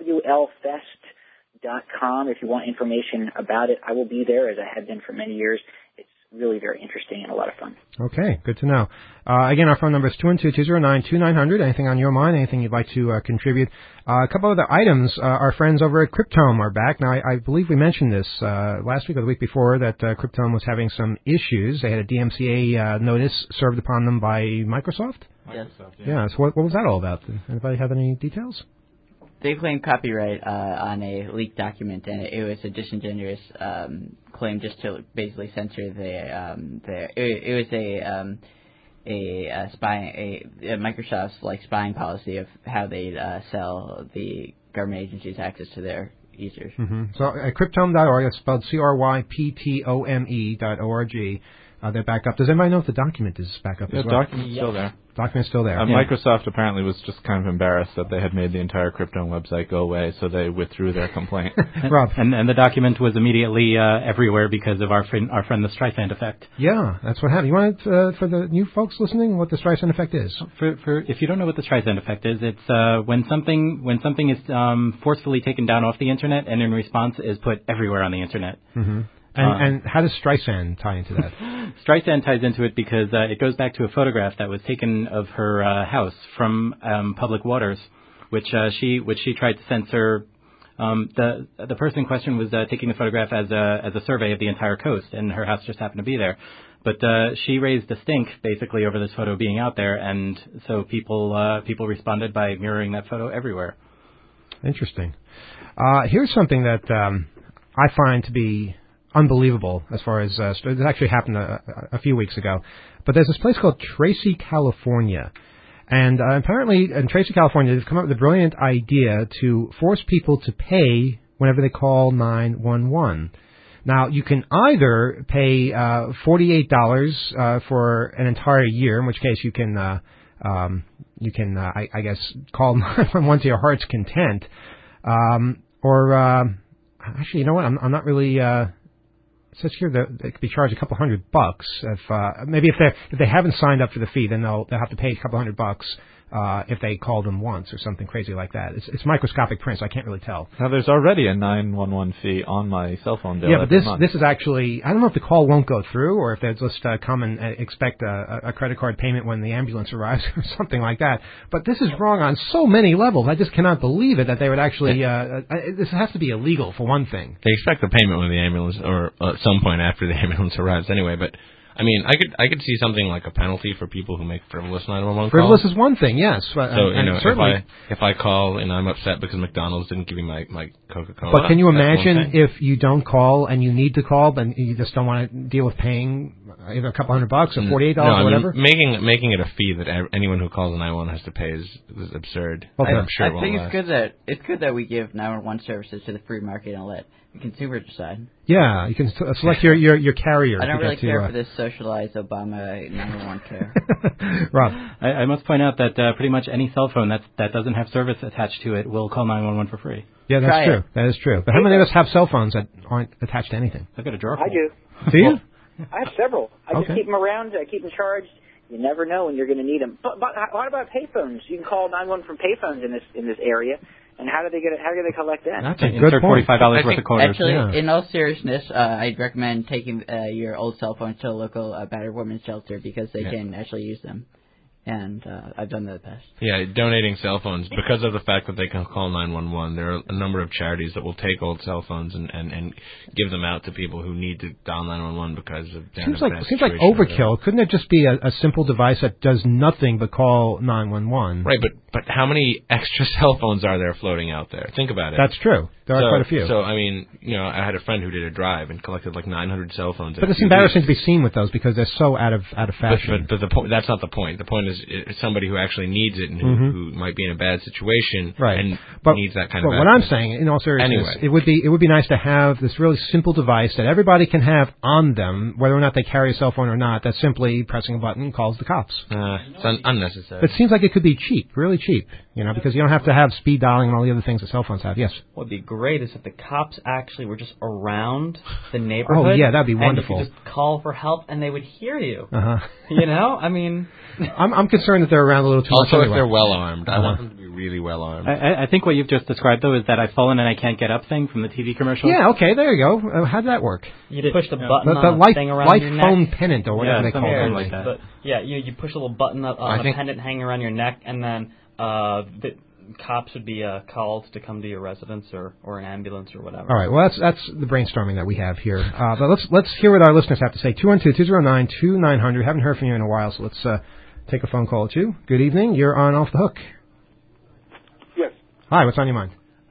swlfest.com if you want information about it. I will be there, as I have been for many years. It's really very interesting and a lot of fun. Okay, good to know. Again, our phone number is 212-209-2900. Anything on your mind, anything you'd like to contribute. A couple of other items. Our friends over at Cryptome are back. Now, I believe we mentioned this last week or the week before that Cryptome was having some issues. They had a DMCA notice served upon them by Microsoft. Microsoft, yeah. So what was that all about? Anybody have any details? They claimed copyright on a leaked document, and it was a disingenuous claim just to basically censor it was Microsoft's spying policy of how they sell the government agencies access to their users. Mm-hmm. So Cryptome.org, it's spelled CRYPTOME.org. They're back up. Does anybody know if the document is back up as well? The document's still there. Document's still there. Microsoft apparently was just kind of embarrassed that they had made the entire Cryptome website go away, so they withdrew their complaint. Rob. And the document was immediately everywhere because of our friend the Streisand effect. Yeah, that's what happened. You want it for the new folks listening what the Streisand effect is? For if you don't know what the Streisand effect is, it's when something is forcefully taken down off the internet and in response is put everywhere on the internet. Mm-hmm. And how does Streisand tie into that? Streisand ties into it because it goes back to a photograph that was taken of her house from public waters, which she tried to censor. The person in question was taking the photograph as a survey of the entire coast, and her house just happened to be there. But she raised a stink basically over this photo being out there, and so people responded by mirroring that photo everywhere. Interesting. Here's something that I find to be unbelievable as far as it actually happened a few weeks ago. But there's this place called Tracy, California. And apparently in Tracy, California, they've come up with a brilliant idea to force people to pay whenever they call 911. Now, you can either pay $48 for an entire year, in which case you can I guess, call 911 to your heart's content. Or actually, you know what? I'm not really. It says here that they could be charged a couple $100 if maybe if they haven't signed up for the fee, then they'll have to pay a couple $100 if they call them once or something crazy like that. It's microscopic print, so I can't really tell. Now there's already a 911 fee on my cell phone bill. Yeah, but this is actually, I don't know if the call won't go through or if they'll just come and expect a credit card payment when the ambulance arrives or something like that. But this is wrong on so many levels. I just cannot believe it that they would actually. This has to be illegal for one thing. They expect the payment when the ambulance or at some point after the ambulance arrives anyway, but. I mean, I could see something like a penalty for people who make frivolous 911 calls. Frivolous is one thing, yes. So certainly, if I call and I'm upset because McDonald's didn't give me my Coca-Cola. But can you imagine if you don't call and you need to call, but you just don't want to deal with paying either a couple $100 or $48 or whatever? Making it a fee that anyone who calls 911 has to pay is absurd. Okay. I'm sure I think it's good that we give 911 services to the free market and let the consumer decide. Yeah, you can select your carrier. I don't really care for this socialized Obama 911 care. Rob, I must point out that pretty much any cell phone that doesn't have service attached to it will call 911 for free. Yeah, that's true. That is true. But how many of us have cell phones that aren't attached to anything? I've got a drawer. I do. Do you? I have several. I just keep them around. I keep them charged. You never know when you're going to need them. But what about payphones? You can call 911 from payphones in this area. And how do they collect that? That's a good point. $45 worth of quarters. Actually, in all seriousness, I'd recommend taking your old cell phones to a local battered women's shelter because they can actually use them. And I've done that in the past. Yeah, donating cell phones. Because of the fact that they can call 911, there are a number of charities that will take old cell phones and give them out to people who need to dial 911 because of their seems like overkill. Couldn't it just be a simple device that does nothing but call 911? Right, but how many extra cell phones are there floating out there? Think about it. That's true. There are quite a few. So, I mean, I had a friend who did a drive and collected like 900 cell phones. But it's embarrassing to be seen with those because they're so out of fashion. But that's not the point. The point is it's somebody who actually needs it and who might be in a bad situation and needs that kind of. But what I'm saying, in all seriousness, it would be nice to have this really simple device that everybody can have on them, whether or not they carry a cell phone or not. That's simply pressing a button calls the cops. It's unnecessary. But it seems like it could be cheap, really cheap, because you don't have to have speed dialing and all the other things that cell phones have. Yes. What would be great is if the cops actually were just around the neighborhood. Oh yeah, that'd be wonderful. And you could just call for help and they would hear you. I mean, I'm concerned that they're around a little too much. Also, if they're well armed, I want them to be really well armed. I think what you've just described though is that I've fallen and I can't get up thing from the TV commercial. Yeah. Okay. There you go. How'd that work? You push the button on the thing around your neck. phone pennant or whatever they call it. Like that. But you push a little button on a pendant hanging around your neck, and then the cops would be called to come to your residence or an ambulance or whatever. All right. Well, that's the brainstorming that we have here. But let's hear what our listeners have to say. 212-209-2900. Haven't heard from you in a while, so let's take a phone call at you. Good evening. You're on Off the Hook. Yes. Hi. What's on your mind?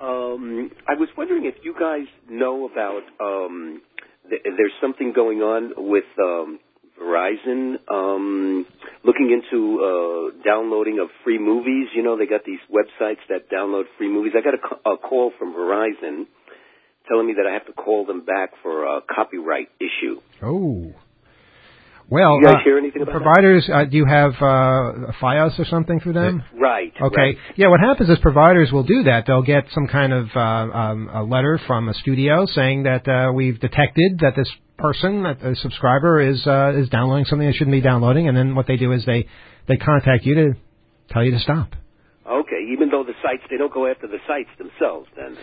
I was wondering if you guys know about there's something going on with Verizon looking into downloading of free movies. They got these websites that download free movies. I got a call from Verizon telling me that I have to call them back for a copyright issue. Oh. Well, you guys hear anything about providers, do you have FiOS or something for them? Right. Okay. Right. Yeah, what happens is providers will do that. They'll get some kind of a letter from a studio saying that we've detected that this person, a subscriber, is downloading something they shouldn't be downloading, and then what they do is they contact you to tell you to stop. Okay, even though the sites, they don't go after the sites themselves, then.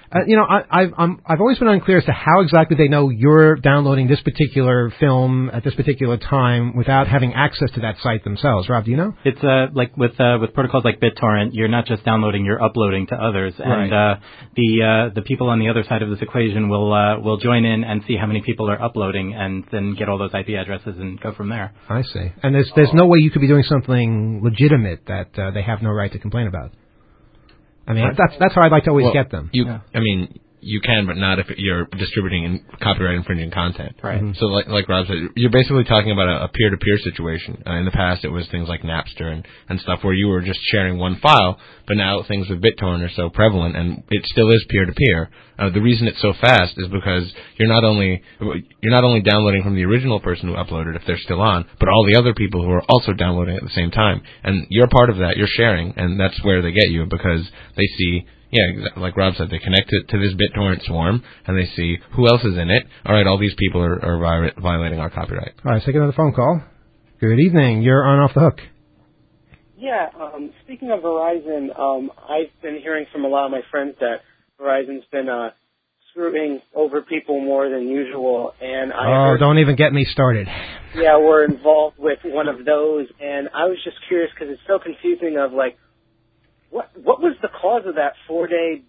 I've always been unclear as to how exactly they know you're downloading this particular film at this particular time without having access to that site themselves. Rob, do you know? It's like with protocols like BitTorrent, you're not just downloading, you're uploading to others, right. And the people on the other side of this equation will join in and see how many people are uploading, and then get all those IP addresses and go from there. I see. And there's no way you could be doing something legitimate that they have no right to complain about. I mean, that's how I'd like to always get them. I mean, you can, but not if you're distributing copyright infringing content. Right. So like Rob said, you're basically talking about a peer-to-peer situation. In the past, it was things like Napster and stuff where you were just sharing one file, but now things with BitTorrent are so prevalent, and it still is peer-to-peer. The reason it's so fast is because you're not only downloading from the original person who uploaded, if they're still on, but all the other people who are also downloading at the same time. And you're part of that. You're sharing, and that's where they get you, because they see. Yeah, like Rob said, they connect it to this BitTorrent swarm, and they see who else is in it. All right, all these people are violating our copyright. All right, let's take another phone call. Good evening. You're on Off the Hook. Yeah, speaking of Verizon, I've been hearing from a lot of my friends that Verizon's been screwing over people more than usual. And don't even get me started. Yeah, we're involved with one of those, and I was just curious because it's so confusing of, like, What was the cause of that 4-day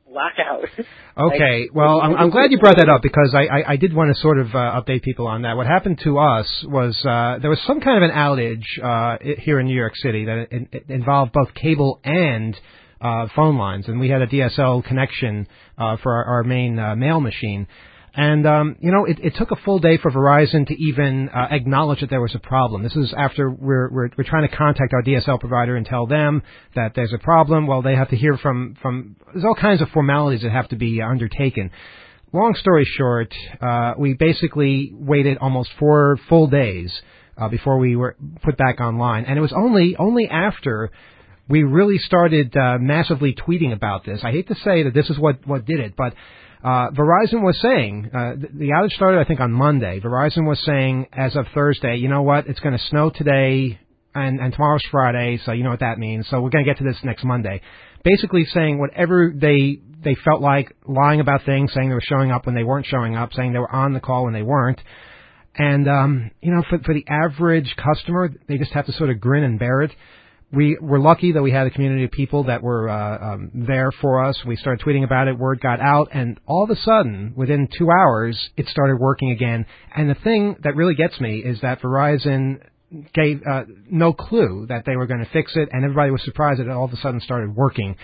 blackout. Okay, well, I'm glad you brought that up because I did want to sort of update people on that. What happened to us was there was some kind of an outage here in New York City that it involved both cable and phone lines, and we had a DSL connection for our main mail machine. And, it took a full day for Verizon to even acknowledge that there was a problem. This is after we're trying to contact our DSL provider and tell them that there's a problem. Well, they have to hear from there's all kinds of formalities that have to be undertaken. Long story short, we basically waited almost 4 full days before we were put back online. And it was only after we really started massively tweeting about this. I hate to say that this is what did it, but Verizon was saying, the outage started, I think, on Monday. Verizon was saying, as of Thursday, you know what, it's going to snow today, and tomorrow's Friday, so you know what that means. So we're going to get to this next Monday. Basically saying whatever they felt like, lying about things, saying they were showing up when they weren't showing up, saying they were on the call when they weren't. And, for the average customer, they just have to sort of grin and bear it. We were lucky that we had a community of people that were there for us. We started tweeting about it. Word got out. And all of a sudden, within 2 hours, it started working again. And the thing that really gets me is that Verizon gave no clue that they were going to fix it. And everybody was surprised that it all of a sudden started working.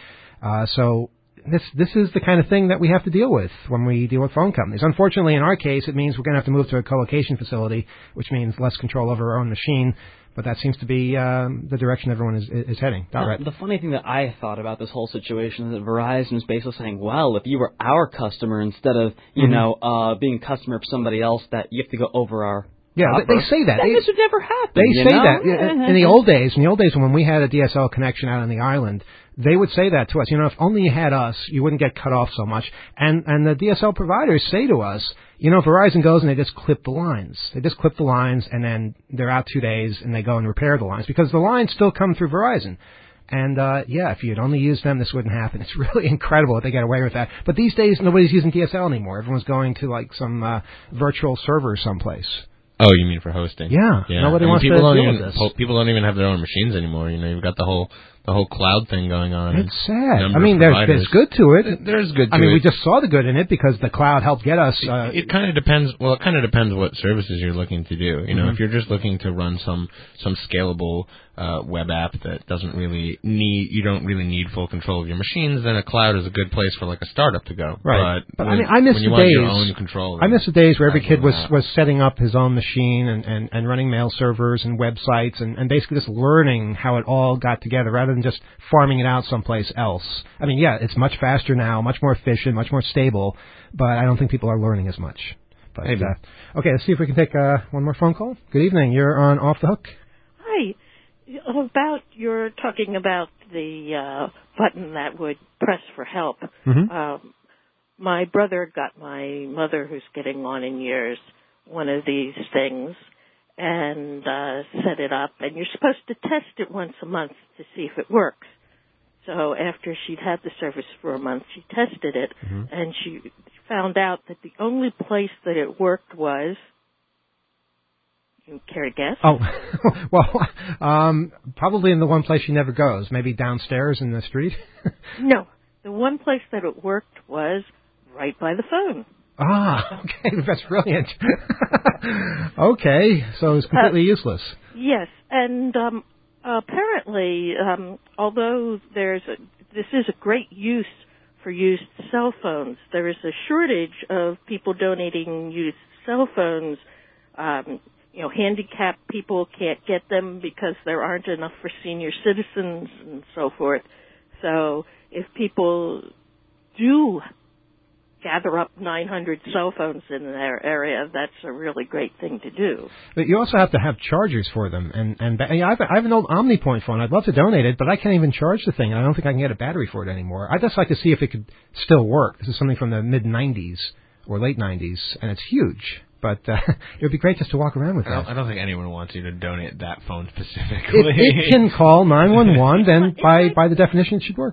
So this is the kind of thing that we have to deal with when we deal with phone companies. Unfortunately, in our case, it means we're going to have to move to a co-location facility, which means less control over our own machine. But that seems to be the direction everyone is heading. Right. The funny thing that I thought about this whole situation is that Verizon is basically saying, well, if you were our customer instead of, being a customer of somebody else, that you have to go over our copper, they say that. This would never happen. They say that. In the old days, when we had a DSL connection out on the island, they would say that to us. If only you had us, you wouldn't get cut off so much. And the DSL providers say to us, Verizon goes and they just clip the lines. They just clip the lines, and then they're out 2 days, and they go and repair the lines, because the lines still come through Verizon. And, if you'd only used them, this wouldn't happen. It's really incredible that they get away with that. But these days, nobody's using DSL anymore. Everyone's going to, some virtual server someplace. Oh, you mean for hosting? Yeah. Nobody wants to deal with this. People don't even have their own machines anymore. You've got the whole cloud thing going on. It's sad. There's good to it. There's good to it. We just saw the good in it because the cloud helped get us. It kind of depends. Well, it kind of depends what services you're looking to do. If you're just looking to run some scalable web app that you don't really need full control of your machines, then a cloud is a good place for like a startup to go. Right. But I miss the days. Your own control, I miss the days where every kid was setting up his own machine and running mail servers and websites and basically just learning how it all got together rather than just farming it out someplace else. It's much faster now, much more efficient, much more stable, but I don't think people are learning as much. But, okay, let's see if we can take one more phone call. Good evening. You're on Off the Hook. Hi. You're talking about the button that would press for help. Mm-hmm. My brother got my mother, who's getting on in years, one of these things and set it up. And you're supposed to test it once a month to see if it works. So after she'd had the service for a month, she tested it, and she found out that the only place that it worked was... You care to guess? Oh, well, probably in the one place she never goes, maybe downstairs in the street. No, the one place that it worked was right by the phone. Ah, okay, that's brilliant. Okay, so it's completely useless. Yes, and apparently, although this is a great use for used cell phones, there is a shortage of people donating used cell phones. Handicapped people can't get them because there aren't enough for senior citizens and so forth. So if people do gather up 900 cell phones in their area, that's a really great thing to do. But you also have to have chargers for them. And I have an old OmniPoint phone. I'd love to donate it, but I can't even charge the thing. I don't think I can get a battery for it anymore. I'd just like to see if it could still work. This is something from the mid-'90s or late 90s, and it's huge. But it would be great just to walk around with that. I don't think anyone wants you to donate that phone specifically. It can call 911, then by the definition it should work.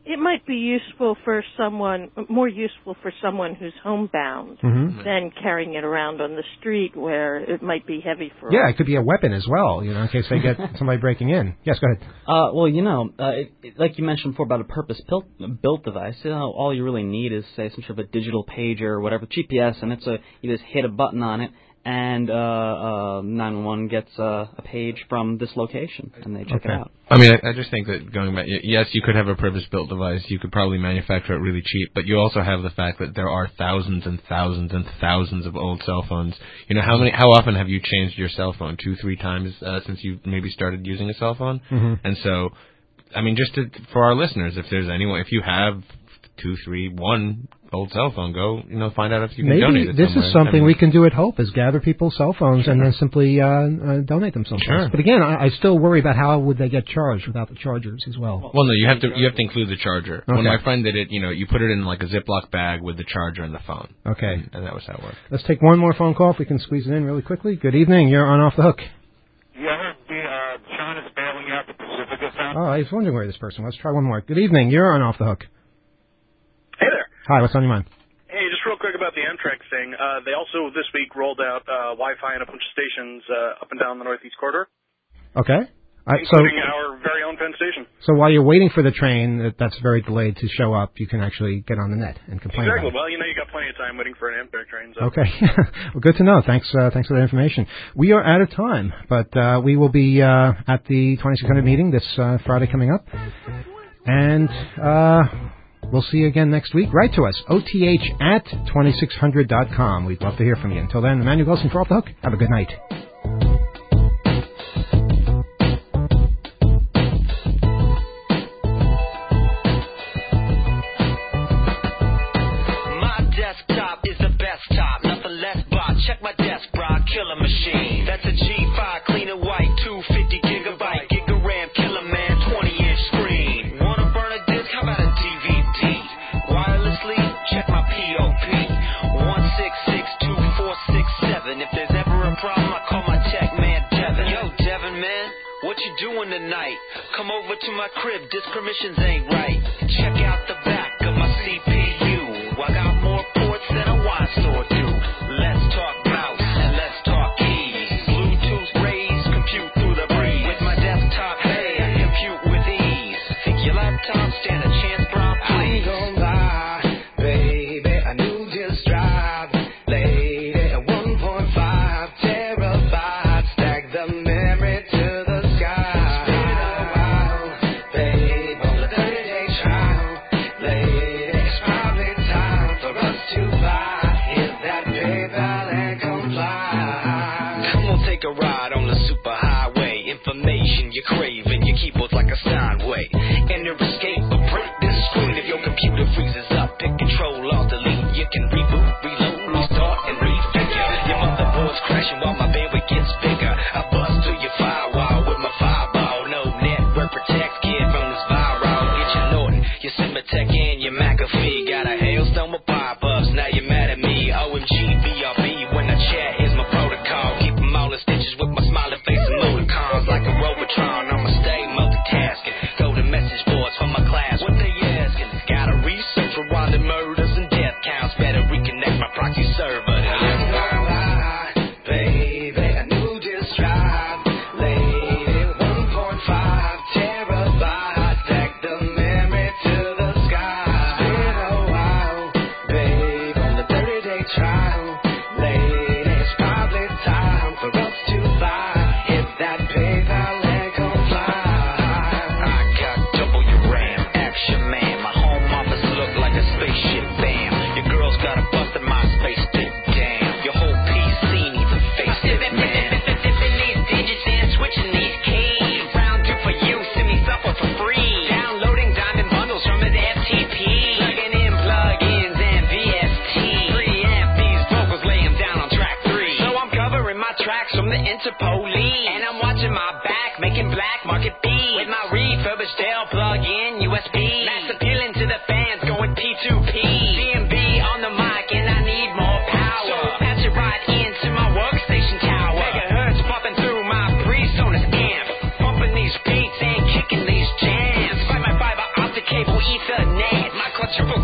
it might be more useful for someone who's homebound than carrying it around on the street where it might be heavy for. Yeah, it could be a weapon as well, in case they get somebody breaking in. Yes, go ahead. Well, like you mentioned before about a purpose-built device, all you really need is, say, some sort of a digital pager or whatever, GPS, and you just hit a button on it, and 911 gets a page from this location, and they check it out. I mean, I just think that going back, yes, you could have a purpose-built device. You could probably manufacture it really cheap, but you also have the fact that there are thousands and thousands and thousands of old cell phones. How often have you changed your cell phone? 2-3 times since you maybe started using a cell phone? And so, I mean, for our listeners, if you have 2, 3, 1 old cell phone, go, find out if you can donate it this somewhere. is something we can do at Hope, is gather people's cell phones and then simply donate them someplace. Sure. But again, I still worry about how would they get charged without the chargers as well. Well, no, you have to include the charger. Okay. When my friend did it, you put it in like a Ziploc bag with the charger and the phone. Okay. And that was how it worked. Let's take one more phone call if we can squeeze it in really quickly. Good evening. You're on Off the Hook. Yeah, I heard Sean is bailing out the Pacifica Sound. Oh, I was wondering where this person was. Try one more. Good evening. You're on Off the Hook. Hey there. Hi, what's on your mind? Hey, just real quick about the Amtrak thing. They also this week rolled out Wi-Fi in a bunch of stations up and down the Northeast Corridor, okay. including our very own Penn Station. So while you're waiting for the train that's very delayed to show up, you can actually get on the net and complain Exactly. about it. Well, you got plenty of time waiting for an Amtrak train. So. Okay. Well, good to know. Thanks for that information. We are out of time, but we will be at the 2600 meeting this Friday coming up. And we'll see you again next week. Write to us, oth@2600.com. We'd love to hear from you. Until then, Emmanuel Wilson for Off the Hook. Have a good night. My desktop is the best top, nothing less bot. Check my desk, bro, killer machine. That's a G5, clean and white, 250 gigabyte, gigaram, killer man, 20-inch screen. Wanna burn a disc? How about a DVD? Wirelessly, check my POP, 1662467. If there's ever a problem, I call my tech man, Devin. Yo, Devin, man, what you doing tonight? Come over to my crib, disc permissions ain't right. Check out the back of my CPU. I got more ports than a wine store do. Let's talk mouse and let's talk keys. Bluetooth raise, compute through the breeze. With my desktop, hey, I compute with ease. Think your laptop stand a chance, bro? Please. I'm gon' lie, baby, a new disk drive. Lady, at 1.5 terabytes. Stack the memory to the sky. Spin a while, babe, on the 30-day trial. Lady, it's probably time for us to buy. Hit that PayPal and comply. Come on, take a ride on the super highway. Information you're craving, your keyboard's like a sine wave. Enter escape or break this screen. If your computer freezes up, pick control, alt delete. You can reboot, reload, restart, and refigure. Your motherboard's crashing while my bandwidth gets bigger. I bust through your firewall with my fireball. No network protects, kid, from this viral. Get your Norton, your Cimatech, and your McAfee. Got a hailstone with pop-ups, now you're mad at me. OMG, BRB, when I chat, here's my protocol. Keep them all in stitches with my smiley face and emoticons. Like a Robotron, I'ma stay multitasking. Go to message boards for my class, what they asking? Gotta research Rwandan murders and death counts. Better reconnect my proxy server. Baby, a new disk drive. Lady, 1.5 terabytes. Stack the memory to the sky. Spin a while, babe, on the 30-day trial. Lady, it's probably time for us to buy. Hit that PayPal and comply. I got double your RAM, action man. My home office look like a spaceship, bam. Your girl's got a busted MySpace stick, damn. Your whole PC needs a facelift, man. Flipping these digits and switching these keys. Round two for you, send me software for free. Downloading diamond bundles from an FTP. Plugging in plugins and VST. Preamp these vocals, lay them down on track 3. So I'm covering my tracks from the Interpol lead. And I'm watching my back, making black market beats. With my refurbished Dell plug-in USB. Mass appealing to the fans, going P2P. DMB on the mic and I need more power. So patch it right into my workstation tower. Megahertz bumping through my PreSonus amp. Pumping these beats and kicking these jams. Fight my fiber optic cable ether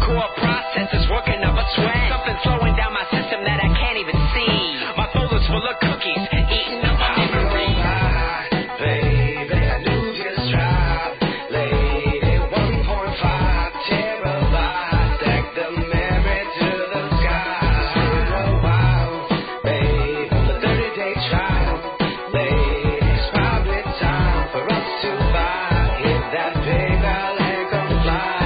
core processes working up a sweat. Something slowing down my system that I can't even see. My folder's full of cookies, eating up my memory. Baby, I lose your stride. Lady, 1.5 terabytes. Stack the memory to the sky. Oh, wow, babe, on the 30-day trial. Lady, it's probably time for us to buy. Hit that PayPal and comply.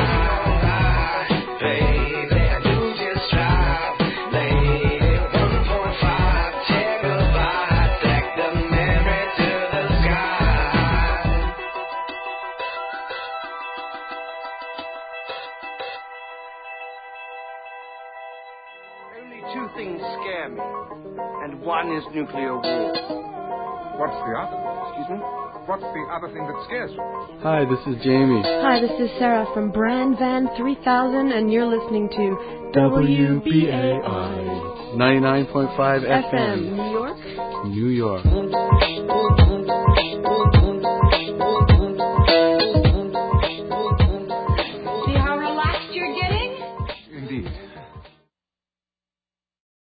Baby, I lose your stride. Lady, 1.5 terabytes. Stack the memory to the sky. Only two things scare me, and one is nuclear war. What's the other? Excuse me? What's the other thing that scares you? Hi, this is Jamie. Hi, this is Sarah from Brand Van 3000, and you're listening to WBAI 99.5 FM. New York. New York.